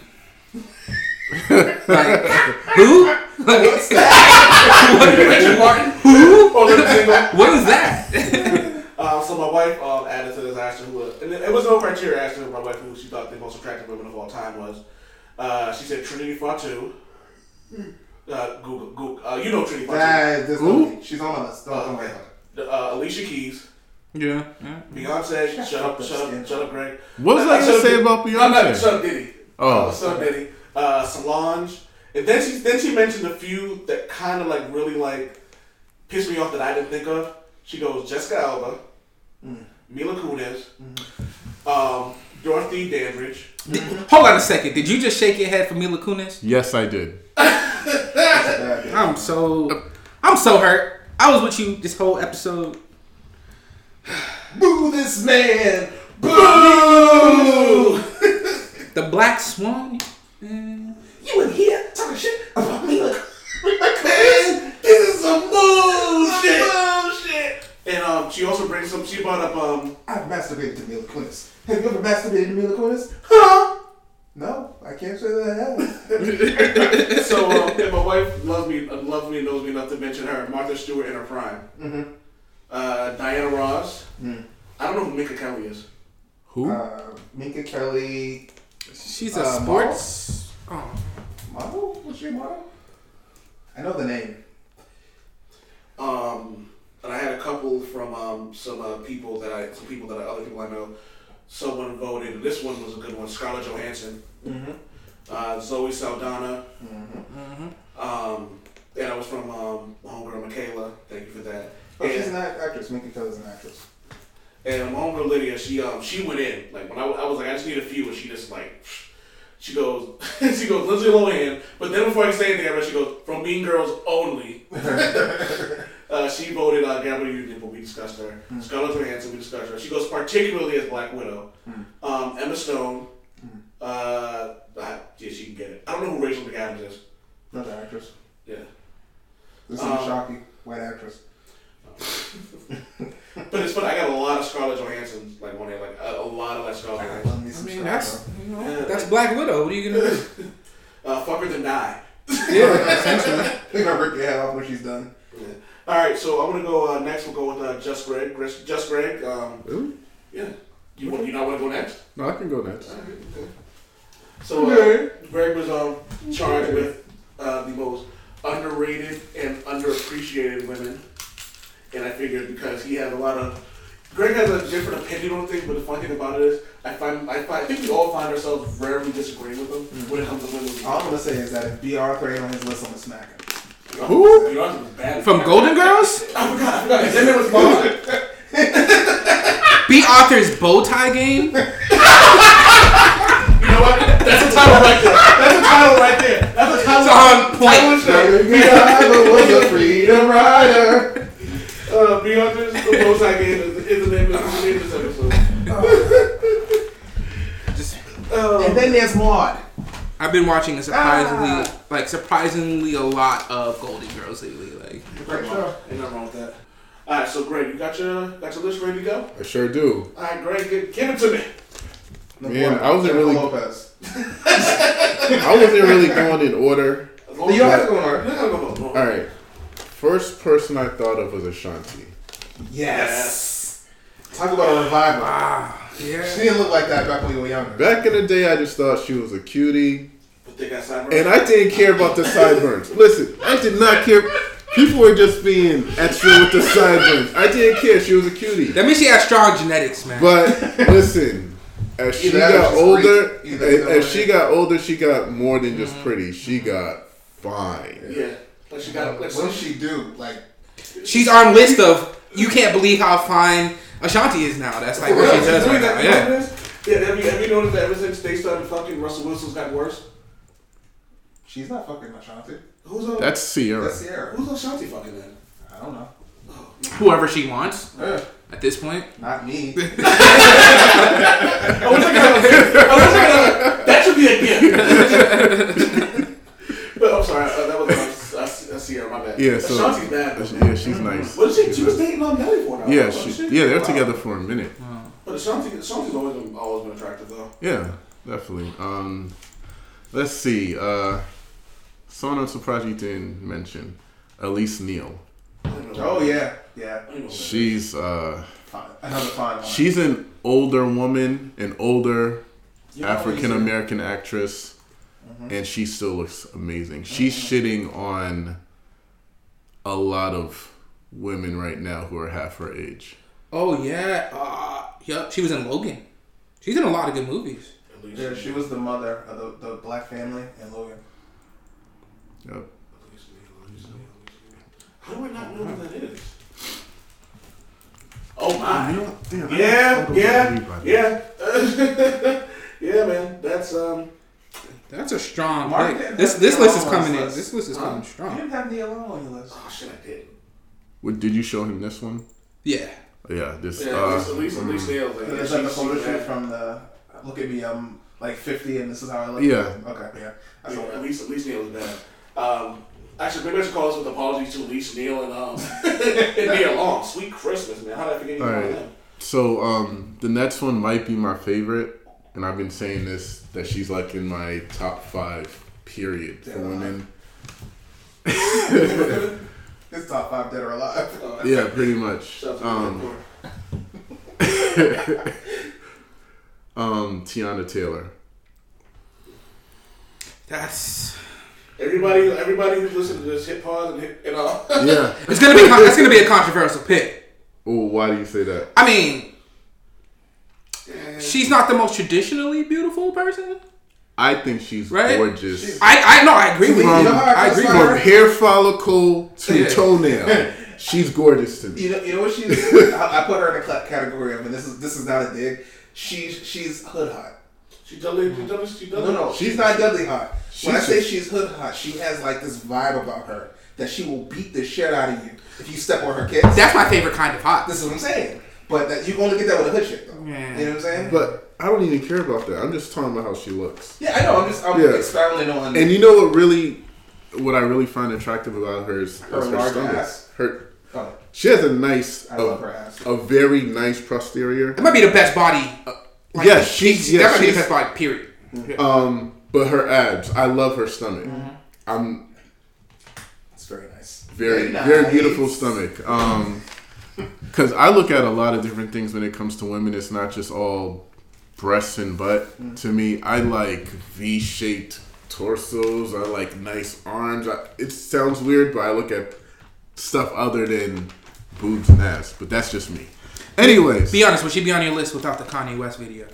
like who? Like, Richard Martin. who? Oh, Living Single. What is that? Uh, so my wife um, added to this asked her who, uh, and it was no criteria. Asked her my wife who she thought the most attractive women of all time was. Uh, she said Trinity Fatu. Uh, Google, Google. Uh, you know Trinity Fatu. That, this Who? lady, she's on my list. Don't, don't worry about it. Uh, Alicia Keys. Yeah. yeah. Beyonce. Shut Shut up, up. Shut up. skin. Shut up, Greg. What was Uh, I going shut to up, say Diddy. about No, no, Beyonce? shut up, Diddy. Oh. Uh, shut up, Diddy. Uh, Solange. And then she then she mentioned a few that kind of like really like pissed me off that I didn't think of. She goes Jessica Alba, Mm. Mila Kunis, um, Dorothy Dandridge. Did- hold on a second. Did you just shake your head for Mila Kunis? Yes, I did. That's a bad bitch. I'm so, I'm so hurt. I was with you this whole episode. Boo this man! Boo! The Black Swan. Eh. You in here talking shit about me like Man, this is some bullshit. bullshit. And um, she also brings some. She brought up um, I've masturbated to Mila Kunis. Have you ever masturbated to Mila Kunis? huh? No, I can't say that I have. So um, and my wife loves me, uh, loves me, knows me enough to mention her. Martha Stewart in her prime. Mm-hmm. Uh, Diana Ross. Mm. I don't know who Minka Kelly is. Who? Uh, Minka Kelly, She's a Uh, sports. Oh. model? What's she a model? I know the name. Um, and I had a couple from um, some uh, people that I, some people that I, other people I know. Someone voted. This one was a good one. Scarlett Johansson, Mm-hmm. uh, Zoe Saldana. Mm-hmm. Um, and I was from um, my homegirl Michaela. Thank you for that. Oh, she's And, an act- actress. Minka Kelly's an actress. and my homegirl Lydia, she um, she went in. Like when I, I was like, I just need a few, and she just like, she goes, she goes, Lindsay Lohan. But then before I say anything, I read, she goes, from Mean Girls only. Uh, she voted uh, Gabrielle Union, but we discussed her. Mm. Scarlett Johansson, we discussed her. She goes particularly as Black Widow. Mm. Um, Emma Stone. Mm. Uh, uh, yeah, she can get it. I don't know who Rachel McAdams is. Another actress. Yeah. This is Um, Shocky, white actress. But it's funny. I got a lot of Scarlett Johansson like on there, like a, a lot of that Scarlett Johansson. Love me I some mean, Scarlett. that's you know, Yeah. that's Black Widow. What are you gonna do? Uh, fuck her then die. Yeah, essentially. They're gonna rip your head off when she's done. Yeah. All right, so I'm gonna go uh, next. We'll go with uh, Just Greg. Gris- Just Greg. Um, Really? yeah. You want? You not want to go next? No, I can go next. All right, okay. So uh, Greg was um, charged with uh, the most underrated and underappreciated women, and I figured because he has a lot of, Greg has a different opinion on things. But the funny thing about it is, I find I find I think we all find ourselves rarely disagreeing with him Mm-hmm. when it comes to women. All I'm gonna say is that if B. Arthur ain't on his list, I'm gonna smack him. Who? You know, it was bad. From Golden Girls, I forgot. I forgot. His name was Mom. B. Arthur's bow tie game. You know what? That's a title right there. That's a title right there. That's a title. It's on point. Title of the B. Arthur was a freedom rider. show. Uh, Beyonce's the most I gave is, is the name of the name of this episode. Just, Um, And then there's Maud. I've been watching a surprisingly, Ah. like surprisingly, a lot of Golden Girls lately. Like, Great show. Ain't nothing wrong with that. All right, so Greg, you got your got your list ready to go? I sure do. All right, Greg, give, give it to me. Number Man, one, I wasn't Jennifer really- Lopez. I wasn't really going in order. As long You as- don't have to go in order. No, no, no, no. All right. First person I thought of was Ashanti. Yes. Talk about a revival. ah, She yeah. didn't look like that back when we were younger. Back in the day, I just thought she was a cutie. But they got sideburns. And I didn't care about the sideburns. Listen, I did not care. People were just being extra with the sideburns. I didn't care. She was a cutie. That means she has strong genetics, man. But listen, as she Either that or got she's older, freak. Either as, that or as she got older, she got more than just Mm-hmm. pretty. She got fine. Yeah, like she got like What some does she do? Like, She's on list of you can't believe how fine Ashanti is now. That's like what she does right now. Yeah. Yeah, have you, have you noticed that ever since they started fucking, Russell Wilson's gotten worse? she's not fucking Ashanti. Who's on? That's Sierra. That's Sierra. Who's Ashanti fucking then? I don't know. Whoever she wants. Yeah. At this point, Not me. I wish I could have a gift. I wish I could have. That should be a gift. But I'm sorry. Uh, that was I see, I see her. My bad. Yeah, so Ashanti's bad. yeah, she's nice. What is she? She was dating on Nelly for now. Yeah, wasn't she, yeah, they're Wow. together for a minute. But Ashanti, Ashanti's always been, always been attractive though. Yeah, definitely. Um, let's see. Uh, someone I'm surprised you didn't mention, Elise Neal. Oh yeah, yeah. She's uh, Fine. Another fine one. she's an older woman, an older You know, African American actress, Mhm. and she still looks amazing. She's shitting on a lot of women right now who are half her age. oh yeah, uh, yep. She was in Logan. She's in a lot of good movies. Yeah, she was the mother of the, the black family in Logan. Yep. How do I not know who that is? Oh my. You know, damn, I Yeah, don't yeah, know anybody. yeah. Yeah, man. That's um. That's a strong Mark pick. didn't This have this Neil list is on his coming in. list. This list is Huh? coming You strong. didn't have Neil on your list. Oh shit, I did. What, did you show him this one? Yeah. Yeah, this. Yeah, uh, at least, at least, at least mm, Neil. Like, So yeah, is that the she- photo she shoot bad. from the? Look at me, I'm like fifty, and this is how I look. Yeah. Okay. Yeah. That's Yeah, what at least, at least Neil was bad. Um, actually, maybe I should call this with apologies to Elise Neil and um and Neil Long. Sweet Christmas, man. How did I forget you All about right. them? So um, the next one might be my favorite, and I've been saying this that she's like in my top five. Period for Yeah. women. This top five dead or alive. Uh, Yeah, pretty much. shout out to Um, the um, Tiana Taylor. That's Everybody, everybody who's listening to this, hit pause and hit and all. Yeah. it's gonna be con- it's gonna be a controversial pick. Oh, why do you say that? I mean, she's not the most traditionally beautiful person. I think she's Right? gorgeous. She's- I I know I agree with You From, know how I I feel agree about with her? from hair follicle to Yeah. toenail, she's gorgeous to me. You know, you know what she's. I, I put her in a cla- category of, and this is this is not a dig. She's she's hood hot. She dudley, she dudley, she No, dudley. no, she's not deadly hot. When I She's say just- she's hood hot, she has like this vibe about her that she will beat the shit out of you if you step on her kids. That's my favorite kind of hot. This is what I'm saying. But that, you only get that with a hood chick, though. Yeah. You know what I'm saying? But I don't even care about that. I'm just talking about how she looks. Yeah, I know. I'm just I'm Yeah. expounding on And you know what really, what I really find attractive about her is, Her is her large stomach. ass. Her, Oh, she has a nice, I a, love her ass. a very nice posterior. That might be the best body. Like, yeah, she's yeah, that might be the she's, best body. Period. um, but her abs, I love her stomach. I'm It's very nice. very, Very very nice. beautiful stomach. Um, because I look at a lot of different things when it comes to women. It's not just all breasts and butt. To me, I like V-shaped torsos. I like nice arms. I, it sounds weird, but I look at stuff other than boobs and ass. But that's just me. Anyways, Be honest, would she be on your list without the Kanye West video?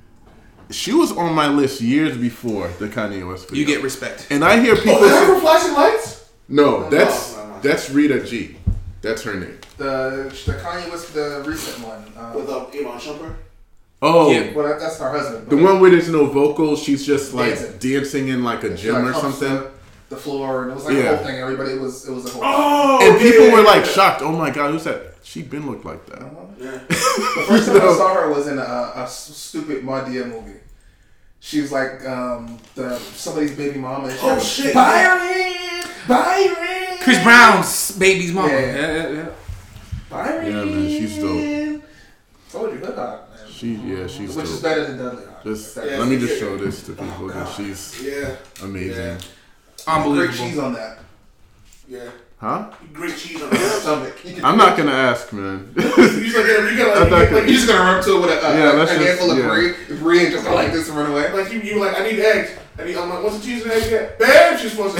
she was on my list years before the Kanye West video. You get respect. And I hear people. Oh, is that for flashing lights? no, that's No, no, no. that's Rita G. That's her name. The the Kanye was the recent one. Um, With uh, Iman Shumpert? Oh, Yeah. well, that, that's her husband. the one where there's no vocals. She's just like Dancing. dancing in like a She, gym like, or humps something. The, the floor, and it was like Yeah. a whole thing. Everybody it was it was a whole. Oh, And people yeah, were like yeah. shocked. Oh my god, who's that? She been looked like that. Yeah. The first time I saw her was in a, a s- stupid Madia movie. She was like um, the somebody's baby mama. And she Oh, was, shit. Byron, Byron, Chris Brown's baby's mama. Yeah. Yeah, yeah, yeah. Byron. Yeah, man, she's dope. Told you, hood hot, man. She yeah, she's Which is dope. better than Dudley Hot. Just That's- let me just show this to people because she's Yeah. amazing. Yeah. Great cheese Unbelievable. on that. Yeah. Huh? Great cheese on the Stomach. You can- I'm not gonna ask, man. You just like, you gotta, I'm like, not you, gonna- like, You you just gonna run up to it with a, a, Yeah, a, let's a just- handful of yeah. brie, brie and just go like this and run away. like you, you like, I need eggs. I need, I'm like, what's the cheese and eggs yet? Babe, she's supposed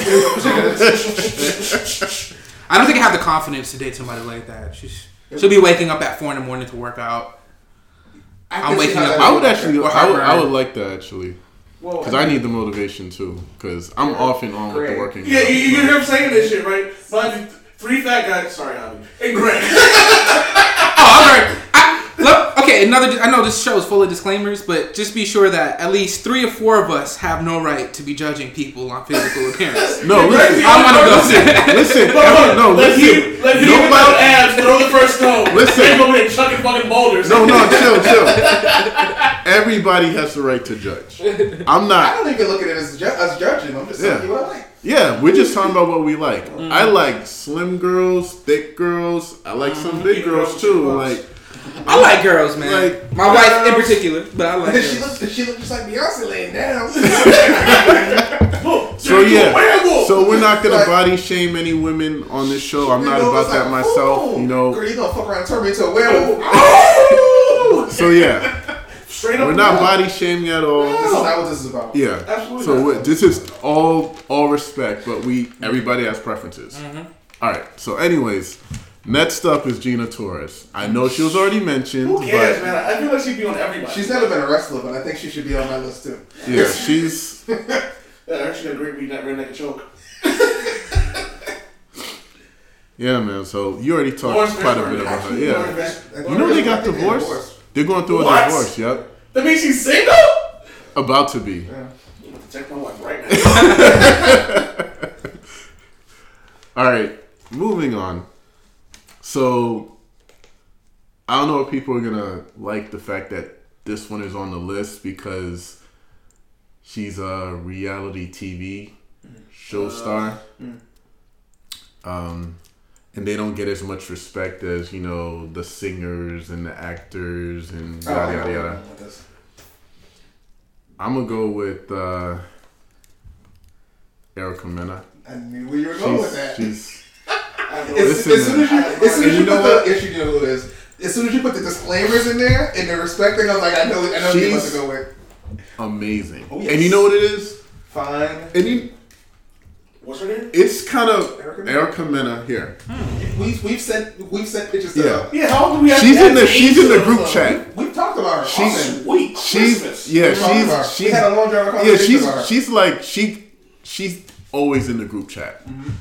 to do I don't think I have the confidence to date somebody like that. She's she'll be waking up at four in the morning to work out. I I'm can see waking how up- that I would work. actually, Or I would, I heartburn. would like that actually, Whoa, because I need the motivation too. Because I'm off and on with the Great. working. Yeah, out. you, you hear him saying this shit, right? Mind you, three fat guys, sorry, Javi, and Greg. Oh, I'm sorry. I, look, okay, okay, another. I know this show is full of disclaimers, but just be sure that at least three or four of us have no right to be judging people on physical appearance. No, listen. I'm one of those. Listen, But, every, no, let listen. him, let him Nobody- without abs throw the first stone. Listen. They go in chucking fucking boulders. No, no, chill, chill. Everybody has the right to judge. I'm I not. don't even look at it as, ju- as judging. I'm just Yeah. telling you what I like. Yeah, we're just talking about what we like. I like slim girls, thick girls. I like some big girls too. Like, I like girls, man. Like, My wife in girls. particular, but I like she girls. looks, she looks just like Beyonce laying down. Look, so you're a yeah. werewolf. So we're not gonna Like- body shame any women on this show. I'm not You know, about it's that like, myself. ooh, You know. girl, you gonna fuck around and turn me into a werewolf. Oh! So yeah, Straight up. we're and not down. body shaming at all. This is not what this is about. Yeah. Absolutely So not. we- this is all all respect, but we everybody has preferences. Mm-hmm. All right. So, anyways, next up is Gina Torres. I know she was already mentioned, Who cares, but man? I feel like she'd be on everybody. She's never been a wrestler, but I think she should be on my list too. yeah, she's Yeah, I heard she got a great read that rear naked choke. yeah, man. So you already talked Lawrence quite a Fishburne. bit about her. Actually, Yeah. Lawrence Fishburne. You know they got I think they're divorced. They're going through a What? divorce. Yep. That means she's single? About to be. Yeah. I'm gonna check my wife right now. All right, moving on. So, I don't know if people are gonna like the fact that this one is on the list because she's a reality T V show star. Um, and they don't get as much respect as, you know, the singers and the actors and Oh, yada I yada know yada. what this- I'm gonna go with uh, Erica Mena. I knew where you were going with She's, that. she's As, Listen, as soon as you, man. as soon as And you, you know put what? the issue, you know who it is. As soon as you put the disclaimers in there and the respect thing, I was like, I know, I know who you want to She's- go with. amazing. Oh, yes. And you know what it is? Fine. And you, What's her name? it's kind of Erica Mena? Erica Mena here. We've we've sent we've sent pictures to Yeah. her. Yeah, how old do we have She's to in the add she's age in the to group those, chat. We've talked about her. She's- often. Sweet She's Christmas. yeah, We've talked about her. she's we she's had a long drive yeah, conversation she's about her. she's like she she's always in the group chat.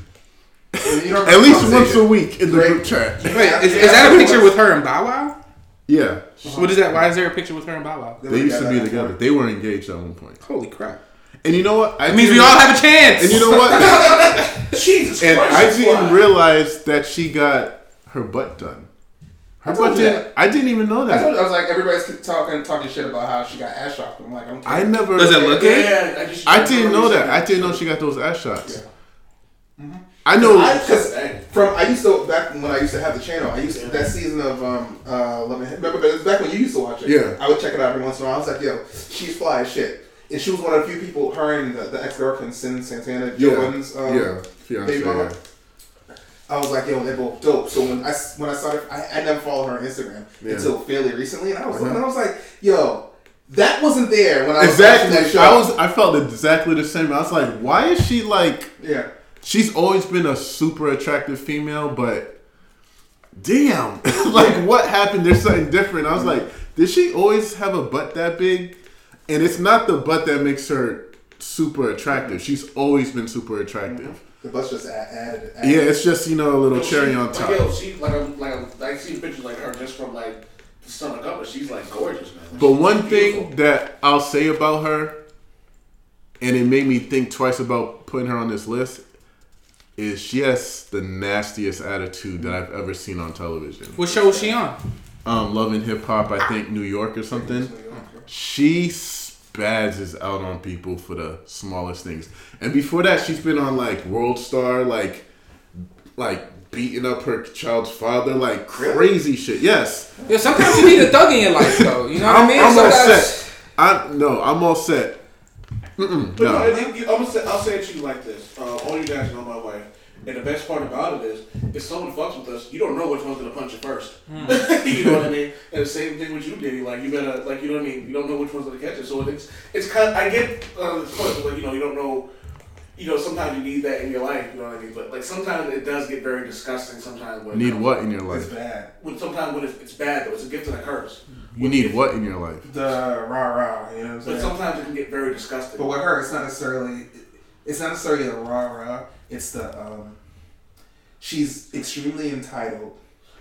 You know, At least conversation. once a week in the Great. group chat. Wait, is, is that a picture with her and Bow Wow? Yeah, What is that? Why is there a picture with her and Bow Wow? they used to be together. They were engaged at one point. Holy crap! And you know what? I That means we didn't- all have a chance. And you know what? Jesus And Christ. I that's didn't why. realize that she got her butt done. Her I told butt you didn't. that. I didn't even know I, told, that. I was like, everybody's talking talking shit about how she got ass shocked. I'm like, I'm I never. Does it look good? Yeah, I, just, I didn't know that. I didn't know she got those ass shots. Yeah. I know. I, cause Dang. from I used to back when I used to have the channel. I used to, that season of um uh Love and Hip- remember it was back when you used to watch it. Yeah. I would check it out every once in a while. I was like, yo, she's fly as shit. And she was one of the few people. Her and the, the ex girlfriend Sin Santana, Joe Yeah. Budden's um, Yeah, fiance. baby mama. Yeah. I was like, yo, they're both dope. So when I when I saw it, I, I never followed her on Instagram Yeah. until fairly recently, and I was Uh-huh. and I was like, yo, that wasn't there when I was Exactly. watching that show. I was. I felt exactly the same. I was like, why is she like? yeah. She's always been a super attractive female, but damn, like what happened? There's something different. I was like, did she always have a butt that big? And it's not the butt that makes her super attractive. She's always been super attractive. The bus just add, added, added. Yeah, it's just, you know, a little Yo, cherry she, on like, top. Yo, she like I'm like I'm, I see pictures like her just from like the stomach up, but she's like gorgeous, man. Like, But she's one beautiful. thing that I'll say about her, and it made me think twice about putting her on this list, is she has the nastiest attitude that I've ever seen on television. What show was she on? Um, Love and Hip Hop, I think New York or something. She spazzes out on people for the smallest things. And before that, she's been on like World Star, like like beating up her child's father, like crazy shit. Yes, Yo, sometimes you need a thug in your life, though. You know what I'm, I mean? I'm all Sometimes- set. I no, I'm all set. Mm-mm, But no. I no. think you, I'm gonna say, I'll say it to you like this. Uh, all you guys know my wife, and the best part about it is, if someone fucks with us, you don't know which one's gonna punch you first. You know what I mean? And the same thing with you, Diddy. Like you gotta, like you know what I mean. You don't know which one's gonna catch it. So it's, it's kind of. I get uh, it's fun, like you know, you don't know. You know, sometimes you need that in your life. You know what I mean? But like sometimes it does get very disgusting. Sometimes when Need what in your It's life? bad. When sometimes when it's, it's bad though, it's a gift and a curse. You need what in your life? The rah rah, you know what I'm But saying? sometimes it can get very disgusting. But with her, it's not necessarily. It's not necessarily a rah rah. It's the um. She's extremely entitled,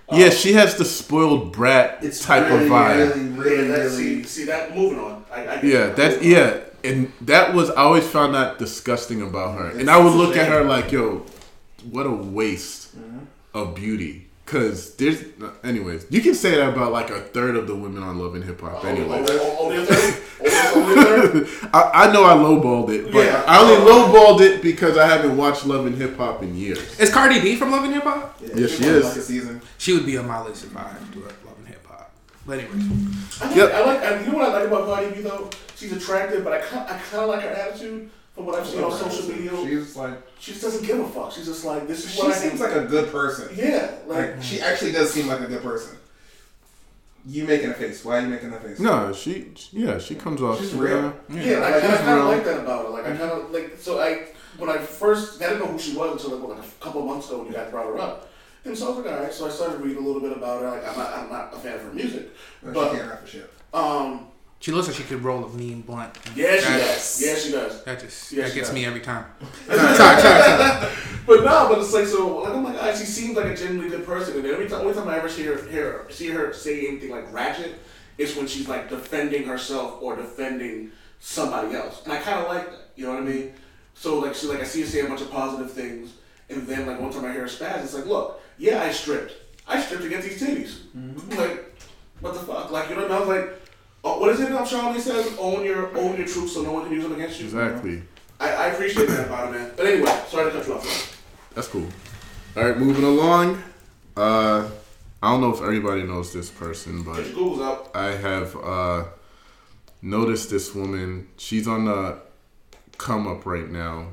Yeah, Um, she has the spoiled brat It's type really, of vibe. Really, really, yeah, that, really. see, see that moving on. I, I get Yeah, that. that's Moving on. yeah, and that was I always found that disgusting about her, and It's- I would it's a look at shame. her like, yo, what a waste Mm-hmm. of beauty. Cause there's, anyways, you can say that about like a third of the women on Love and Hip Hop. Only, Anyways, only, only a third. Only, only a third. I, I know I lowballed it, but Yeah. I only lowballed it because I haven't watched Love and Hip Hop in years. Is Cardi B from Love and Hip Hop? Yeah, Yes, she she won, is. Like a season. She would be on my list if I do Love and Hip Hop. But anyways, I like, Yep. I like. I, you know what I like about Cardi B though? She's attractive, but I kind, I kind of like her attitude from what I've seen on social media. She's like, She just doesn't give a fuck. She's just like, this is she what I seems do. like a good person. Yeah, like Like she actually does seem like a good person. You making a face? Why are you making that face? No, she, yeah, she comes off. She's real. yeah, I I like kind of she's kind of real. like that about her. Like I kind of like so I when I first I didn't know who she was until like, what, like a couple of months ago when you guys brought her up. And so I was like, all right. So I started reading a little bit about her. Like I'm not I'm not a fan of her music, No, but she can't rap for shit. um she looks like she could roll a mean blunt. yeah she That- does yeah she does. That just Yeah, that she gets does. me every time. Sorry, sorry, sorry. But no, but it's like so. Like I'm like, ah, she seems like a genuinely good person, and every time, only time I ever see her, hear, see her say anything like ratchet, is when she's like defending herself or defending somebody else, and I kind of like that. You know what I mean? So like, she like I see her say a bunch of positive things, and then like one time I hear her spaz, it's like, look, yeah, I stripped, I stripped to get these titties. Mm-hmm. Like, what the fuck? Like, you know, and I was like, oh, what is it? Um, Charlie says, own your own your truth, so no one can use them against you. Exactly. I, I appreciate that about her, man. But anyway, sorry to cut you off. That's cool. All right, moving along. Uh, I don't know if everybody knows this person, but Get your Googles out. I have uh, noticed this woman. She's on the come up right now.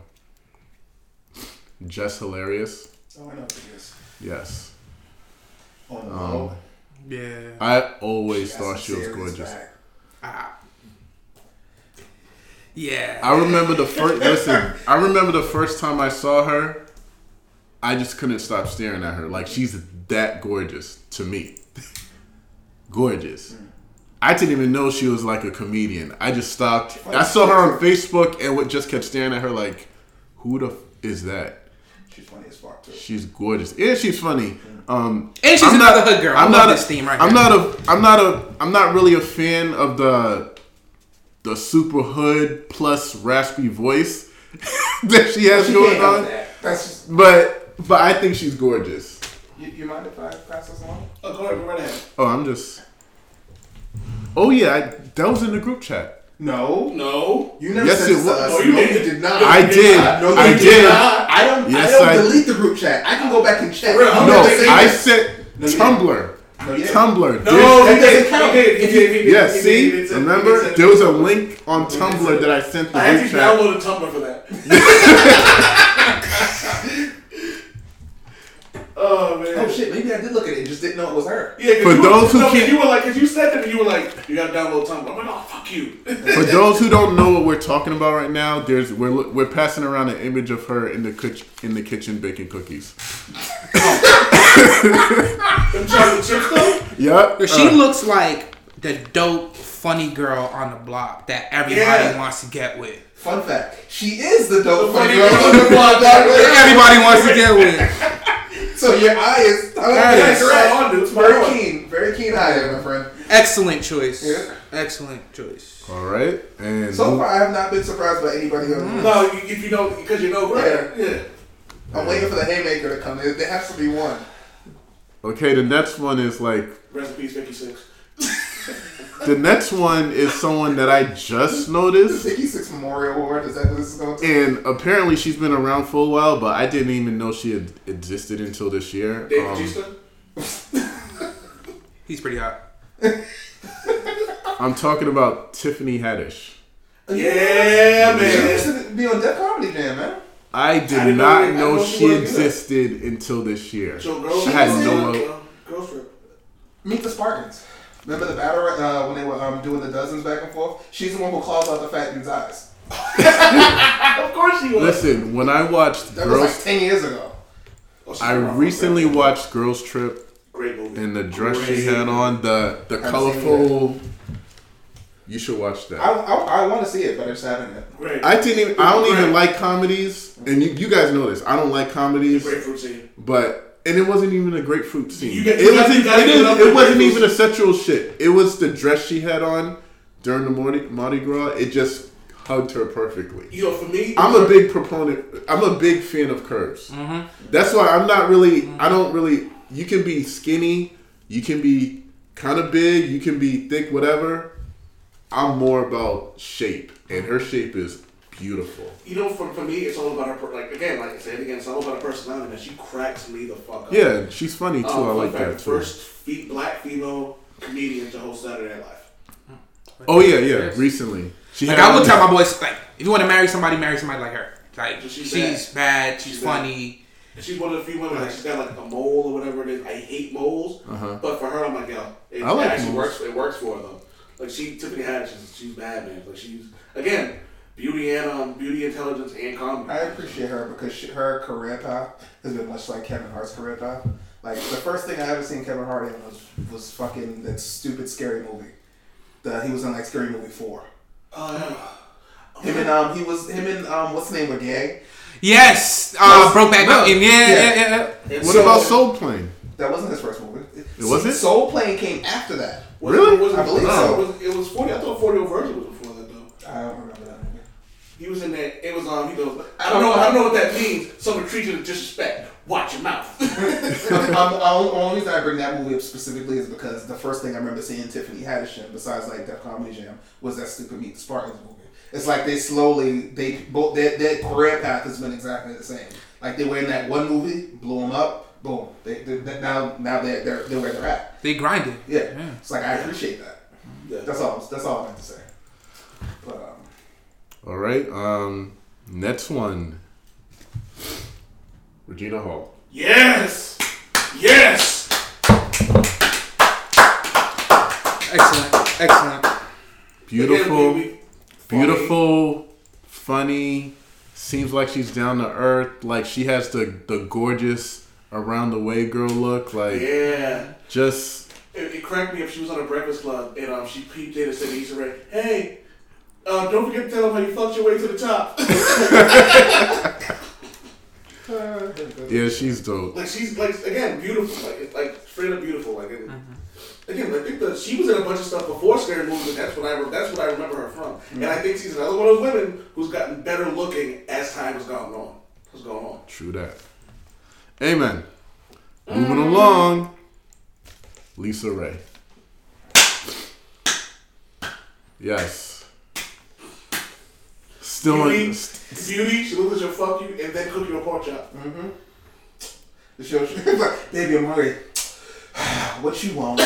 Jess Hilarious. Oh, I know what it is. Yes. On the Um, low. Yeah. I always She thought got she some was serious gorgeous. back. Ah. Yeah. I remember the first. Listen, I remember the first time I saw her. I just couldn't stop staring at her. Like she's that gorgeous to me. Gorgeous. I didn't even know she was like a comedian. I just stopped. I saw her on Facebook and would just kept staring at her like, who the f- is that? She's funny as fuck too. She's gorgeous and she's funny. Um, And she's I'm another not- hood girl. I I'm love not this a, theme right I'm here. not a. I'm not a. I'm not really a fan of the the super hood plus raspy voice that she has She going can't help on. that. That's just. But but I think she's gorgeous. You, you mind if I pass this along? Oh, go ahead, go right ahead. Oh, I'm just. Oh yeah, I, that was in the group chat. No. No. You never Yes, said it this to was. us. Oh, you no, did. you did not. I you did. No, you I did did. not. I don't. Yes, I don't I- delete the group chat. I can go back and check. For real? You No, never said I that. said No, you Tumblr. No, you didn't. Tumblr. No, There's- he doesn't did. count. He did. He did. He did. Yeah, He did. see? He did. He did. Remember? He did. There was a link on He did. Tumblr that I sent the I group actually chat. downloaded Tumblr for that. Oh man. Oh shit, maybe I did look at it and just didn't know it was her. Yeah, 'cause For you those were, who no, 'cause can't- you were like, because you said that, and you were like, you gotta download Tumblr. I'm like, oh fuck you. For those who don't know what we're talking about right now, there's we're look- we're passing around an image of her in the kitchen in the kitchen baking cookies. Them chocolate chips though. Yep. She uh, looks like the dope, funny girl on the block that everybody Yeah. wants to get with. Fun fact: she is the dope The funny funny girl girl on the block. That Everybody wants to get with. way. So your eye is. Oh, That that's is correct. spot on, dude. Spot Very on. keen, very keen eye there, my friend. Excellent choice. Yeah. Excellent choice. all right. And So far, I have not been surprised by anybody else. No, you- if you know, because you know, right? Yeah. I'm waiting for the haymaker to come in. There has to be one. okay, the next one is like Rest in peace, fifty-six. the next one is someone that I just The noticed. fifty-six Memorial Award. Is that what this is going to? And apparently she's been around for a while, but I didn't even know she had existed until this year. Dave Um, Bautista. He's pretty hot. I'm talking about Tiffany Haddish. Yeah, She man. used to be on Def Comedy Jam, man. I did didn't know- not I didn't know know she she was good. existed until this year. So girls, I had uh, no. uh, girls trip. Meet the Spartans. Remember the battle uh, when they were um, doing the dozens back and forth? She's the one who claws out the fat dude's eyes. Of course she was. Listen, when I watched That was Girls, like ten years ago. Oh, she's I around for recently a great- watched Girls Trip, Great movie. and the dress she Great had movie. on, the the I've seen colorful. You should watch I, that. I, I want to see it, but I just haven't yet. Great. I didn't even. I don't even Great. like comedies, and you, you guys know this. I don't like comedies, Grapefruit scene. but and it wasn't even a grapefruit scene. You get- it you got- wasn't. you gotta It, give it up is, for it wasn't grapefruit. even a sexual shit. It was the dress she had on during the Mardi, Mardi Gras. It just hugged her perfectly. You know, for me, I'm a big proponent. I'm a big fan of curves. Mm-hmm. That's why I'm not really. I don't really. You can be skinny. You can be kind of big. You can be thick. Whatever. I'm more about shape, and her shape is beautiful. You know, for, for me, it's all about her. Per- like again, like I said again, it's all about her personality. Man, she cracks me the fuck up. Yeah, she's funny too. Um, I like in fact, that too. First fe- black female comedian to host Saturday Night Live. Oh yeah, yeah. Recently, she Like had I will on- tell my boys, like, if you want to marry somebody, marry somebody like her. Like She's she's, bad. She's, She's bad. funny. And she's one of the few women. Like she's got like a mole or whatever it is. I hate moles, Uh-huh. but for her, I'm like, yo, it, I like it actually moles. works. It works for her though. Like she, Tiffany Haddish, she's, she's bad, man. Like she's again, beauty and um, beauty intelligence and comedy. I appreciate her because she, her career path has been much like Kevin Hart's career path. Like the first thing I ever seen Kevin Hart in was was fucking that stupid Scary Movie. The, he was in like Scary Movie four. Uh, Him and um he was him and um what's the name of the gang? Yes, uh, Yes. Brokeback No. Mountain. Yeah, Yeah. yeah, yeah. yeah. and What so- about Soul Plane? That wasn't his first movie. It wasn't? Soul Plane came after that. Was Really? It, was it, I believe no, so. It was, it was forty. I thought forty over version was before that though. I don't remember that movie. He was in there. It was um. He goes. I don't know. I don't know what that means. Someone treat you with disrespect. Watch your mouth. um, um, the only, only reason I bring that movie up specifically is because the first thing I remember seeing Tiffany Haddish in, besides like Def Comedy Jam, was that stupid Meet the Spartans movie. It's like they slowly, they both their, their career path has been exactly the same. Like they were in that one movie, blew them up, boom. They, they, they now now they're, they're they're where they're at. They grinded. Yeah, Yeah. it's like I appreciate that. Yeah. That's all. That's all I meant to say. But um, All right. Um, next one. Regina Hall. Yes. Yes. Excellent, excellent. Beautiful, Again, we- we- beautiful, funny. Seems like she's down to earth. Like she has the the gorgeous around the way girl look. Like Yeah. just It, it cracked me up. She was on a Breakfast Club and um, she peeped in and said to Issa Rae, "Hey, uh, don't forget to tell them how you fucked your way to the top." yeah, she's dope. Like she's like again beautiful, like it's, like straight up beautiful. Like and, Mm-hmm. again, I think that she was in a bunch of stuff before Scary Movie, but that's what I re- that's what I remember her from. And I think she's another one of those women who's gotten better looking as time has gone on. Has gone on. True that. Amen. Moving along. Lisa Ray. Yes. Still Beauty, in. beauty. She looks at you, fuck you, and then cook you a pork chop. mm-hmm. The show, she was like, baby, I'm hungry. What you want?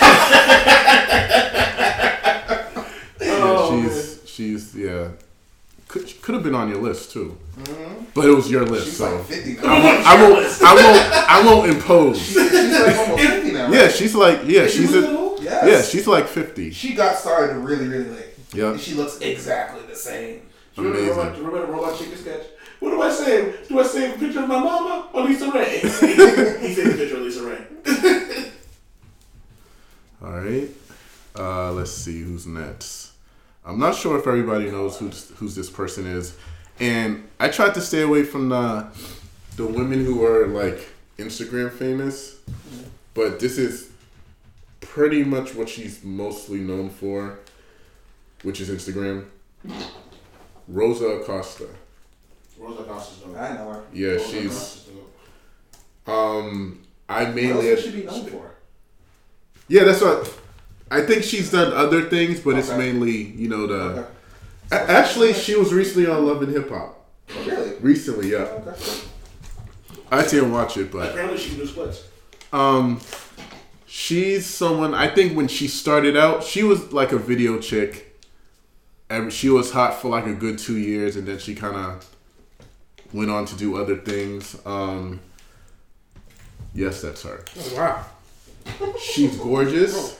Oh, yeah, she's she's yeah. Could could have been on your list too, but it was your list, She's so like fifty I now. won't, I won't I won't I won't impose. She's like almost fifty now. Right? Yeah, she's like yeah, She she's was a, little? Yes. yeah, she's like fifty. She got started really, really late. Yeah, And she looks exactly the same. Do you remember, amazing. Robot, do you remember Robot Chicken sketch? What do I say? Do I save a picture of my mama or Lisa Ray? He saved a picture of Lisa Ray. All right. Uh, let's see who's next. I'm not sure if everybody knows who who's this person is, and I tried to stay away from the the women who are like Instagram famous, but this is pretty much what she's mostly known for, which is Instagram. Rosa Acosta. Rosa Acosta's dope. I know her. Yeah, Rosa she's. Acosta's dope. Um, I What mainly. else should she be known for? Yeah, that's what. I think she's done other things, but it's Okay. mainly, you know, the. Okay. A- Actually, she was recently on Love and Hip Hop. Really? Recently, yeah. Okay. I didn't watch it, but Apparently she can do splits. um, she's someone. I think when she started out, she was like a video chick. And she was hot for like a good two years, and then she kind of went on to do other things. Um, yes, that's her. Oh, wow. She's gorgeous.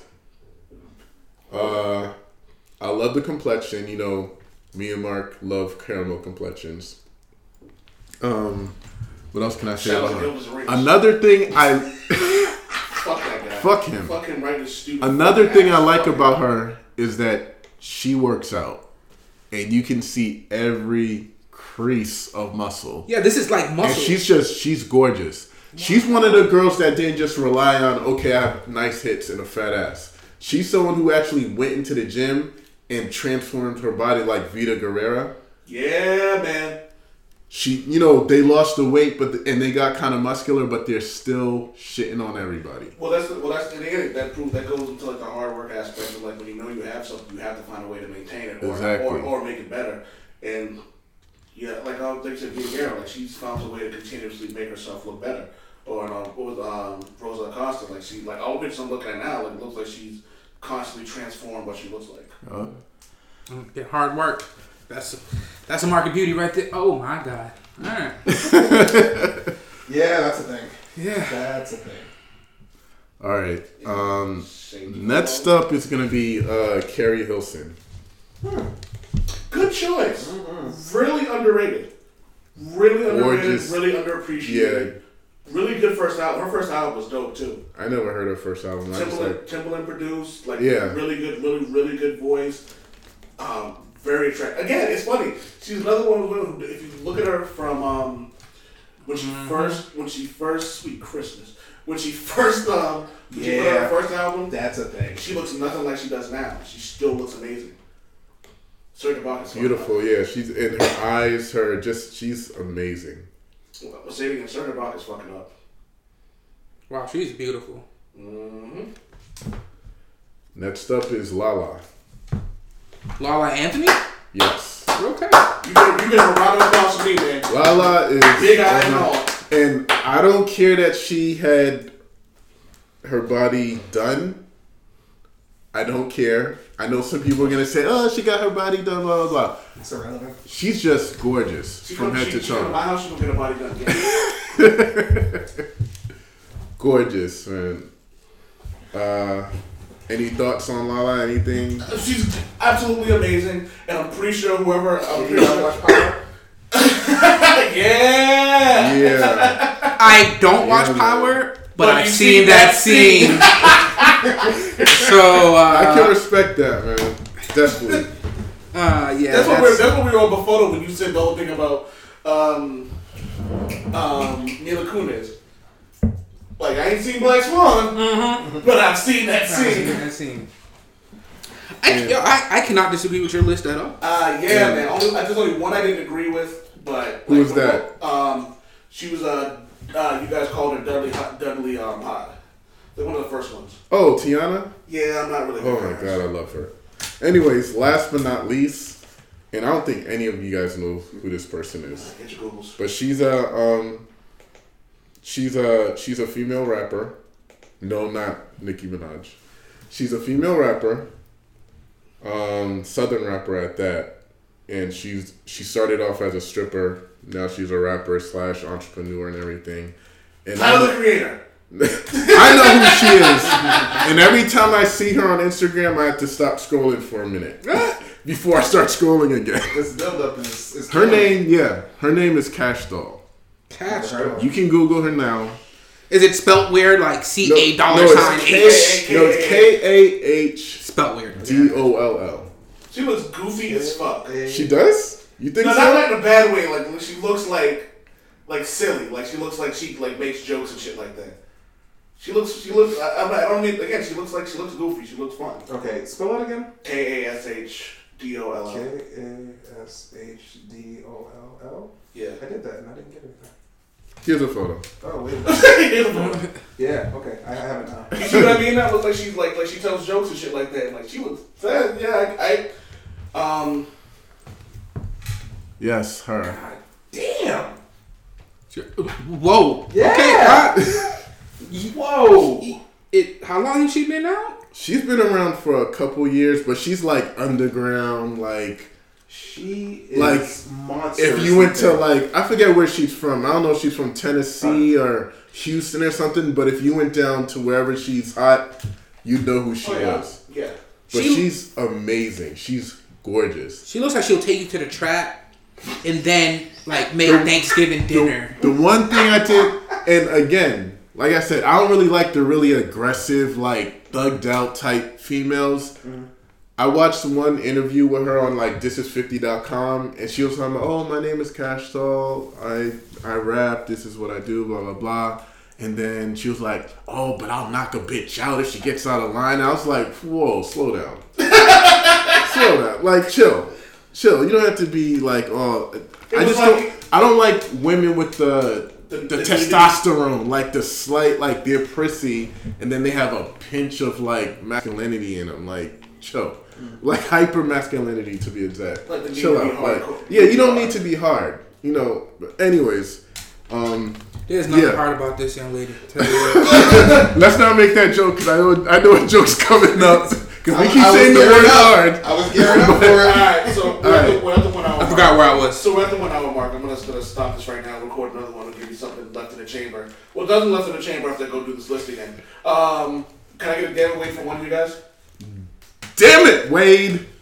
Uh, I love the complexion. You know, me and Mark love caramel complexions. Um, what else can I say Shout out about to her? Gilda's Rings. Another thing I Fuck that guy. fuck him. Fuck him right in the stupid. Another fucking thing I ass. like Fuck him. about her is that she works out, and you can see every crease of muscle. Yeah, this is like And muscle. she's just she's gorgeous. She's one of the girls that didn't just rely on, okay, I have nice hits and a fat ass. She's someone who actually went into the gym and transformed her body like Vita Guerrera. Yeah, man. She, you know, they lost the weight, but the, and they got kind of muscular, but they're still shitting on everybody. Well, that's well, that's and again, that proves that goes into like the hard work aspect of like when you know you have something, you have to find a way to maintain it or Exactly. or, or make it better. And yeah, like I think said, Vita Guerrero, like she's found a way to continuously make herself look better. Or um, what was um, Rosa Acosta, like she like all the pictures I'm looking at now, like it looks like she's constantly transformed what she looks like. Uh, Yeah, hard work. That's that's a mark of beauty right there. Oh my god. All right. Yeah, that's a thing. Yeah. That's a thing. all right. Um, Shame. next up is going to be uh, Carrie Hilson. Good choice. Really underrated. Really underrated. Gorgeous. Really underappreciated. Really good first album. Her first album was dope too. I never heard her first album. I just Timbaland, like, Timbaland produced, like Yeah. really good, really, really good voice. Um, very attractive. Again, it's funny. She's another one who, if you look at her from um, when she Mhm. first, when she first, Sweet Christmas, when she first, um, when she put out Yeah. her first album, That's a thing. she looks nothing like she does now. She still looks amazing. Serena Bach is beautiful, yeah. She's in her eyes, her just, she's amazing. Well, say it again. Serena Bach is fucking up. Wow, she's beautiful. Mm-hmm. Next up is Lala. Lala Anthony? Yes. Okay. You get, you get a round of applause for me, man. Lala is Big eye and all. and I don't care that she had her body done. I don't care. I know some people are gonna say, "Oh, she got her body done." Blah blah blah. It's irrelevant. She's just gorgeous She from come, head she, to she come to my toe. house, she gonna get her body done. Yeah. Gorgeous, man. Uh, any thoughts on Lala? Anything? She's absolutely amazing, and I'm pretty sure whoever. I'm Did pretty you sure, watch Power? yeah. Yeah. I don't watch Yeah, Power, but, But I've you've seen, seen that that scene. so, uh, I can respect that, man. Definitely. uh, yeah. That's what we that's- that's what we were on before though, when you said the whole thing about um um Mila Kunis. Like I ain't seen Black Swan, Mhm. but I've seen that I've seen scene. that scene. I, yo, I, I cannot disagree with your list at all. Uh, yeah, Yeah. man. Only, there's only one I didn't agree with, but Who like, was that? Um, she was uh, uh, you guys called her Dudley Hot- Dudley um, Hot. Like one of the first ones. Oh, Tiana. Yeah, I'm not really. Oh my god, I love her. Anyways, last but not least, and I don't think any of you guys know who this person is, Get your Googles. but she's a um, she's a she's a female rapper. No, not Nicki Minaj. She's a female rapper, um, southern rapper at that, and she's she started off as a stripper. Now she's a rapper slash entrepreneur and everything. And Tyler I the Creator. I know who she is, and every time I see her on Instagram, I have to stop scrolling for a minute before I start scrolling again. This build up is, is Her killing. name, yeah, her name is Cash Doll. Cash. Never heard of You can Google her now. Is it spelt weird, like C A dollar no, sign it's K, H? no, it's K A H Spelt weird. D O L L. She looks goofy as fuck. She does? You think No, so? not like in a bad way. Like she looks like, like silly. Like she looks like she like makes jokes and shit like that. She looks. She looks. I, I'm not- I don't mean. Again, she looks like she looks goofy. She looks fun. Okay, spell it again. K A S H D O L K L. A S H D O L L. Yeah. I did that and I didn't get anything. Here's a photo. Oh wait. You Yeah. Okay. I, I have it now. see what I mean? That looks like she's like like she tells jokes and shit like that. Like she looks. Yeah. I. I um. Yes, her. God damn. Whoa. Yeah. Okay. Uh, Whoa. it. How long has she been out? She's been around for a couple years, but she's like underground. Like, She is Like, monstrous. if you went to like, I forget where she's from. I don't know if she's from Tennessee or Houston or something. But if you went down to wherever she's hot, you'd know who she Oh, yeah. was. Yeah. But She- she's amazing. She's gorgeous. She looks like she'll take you to the trap and then like make The- Thanksgiving dinner. The one thing I did, and again, like I said, I don't really like the really aggressive, like thugged out type females. Mm-hmm. I watched one interview with her on like this is fifty dot com, and she was talking about, oh, my name is Cash Doll. I I rap. This is what I do. Blah blah blah. And then she was like, "Oh, but I'll knock a bitch out if she gets out of line." I was like, "Whoa, slow down, slow down, like chill, chill. You don't have to be like, oh, It I was just like- don't. I don't like women with the The- the, the- testosterone, like the slight, like they're prissy, and then they have a pinch of like masculinity in them, like chill, like hyper masculinity to be exact. Like the need chill to be out, like hardcore. yeah, you don't need to be hard, you know. But anyways, um. There's nothing Yeah. hard about this young lady. Tell you what. Let's not make that joke because I know I know a joke's coming up. Because we I- keep I was saying the gearing word up. hard. I was gearing up for it. Alright, so we're, at the, we're at the one hour I mark. forgot where I was. So we're at the one hour mark. I'm gonna, gonna stop this right now, record another one, and give you something left in the chamber. Well, nothing left in the chamber after I go do this list again. Um, can I get a giveaway for one of you guys? Damn it, Wade.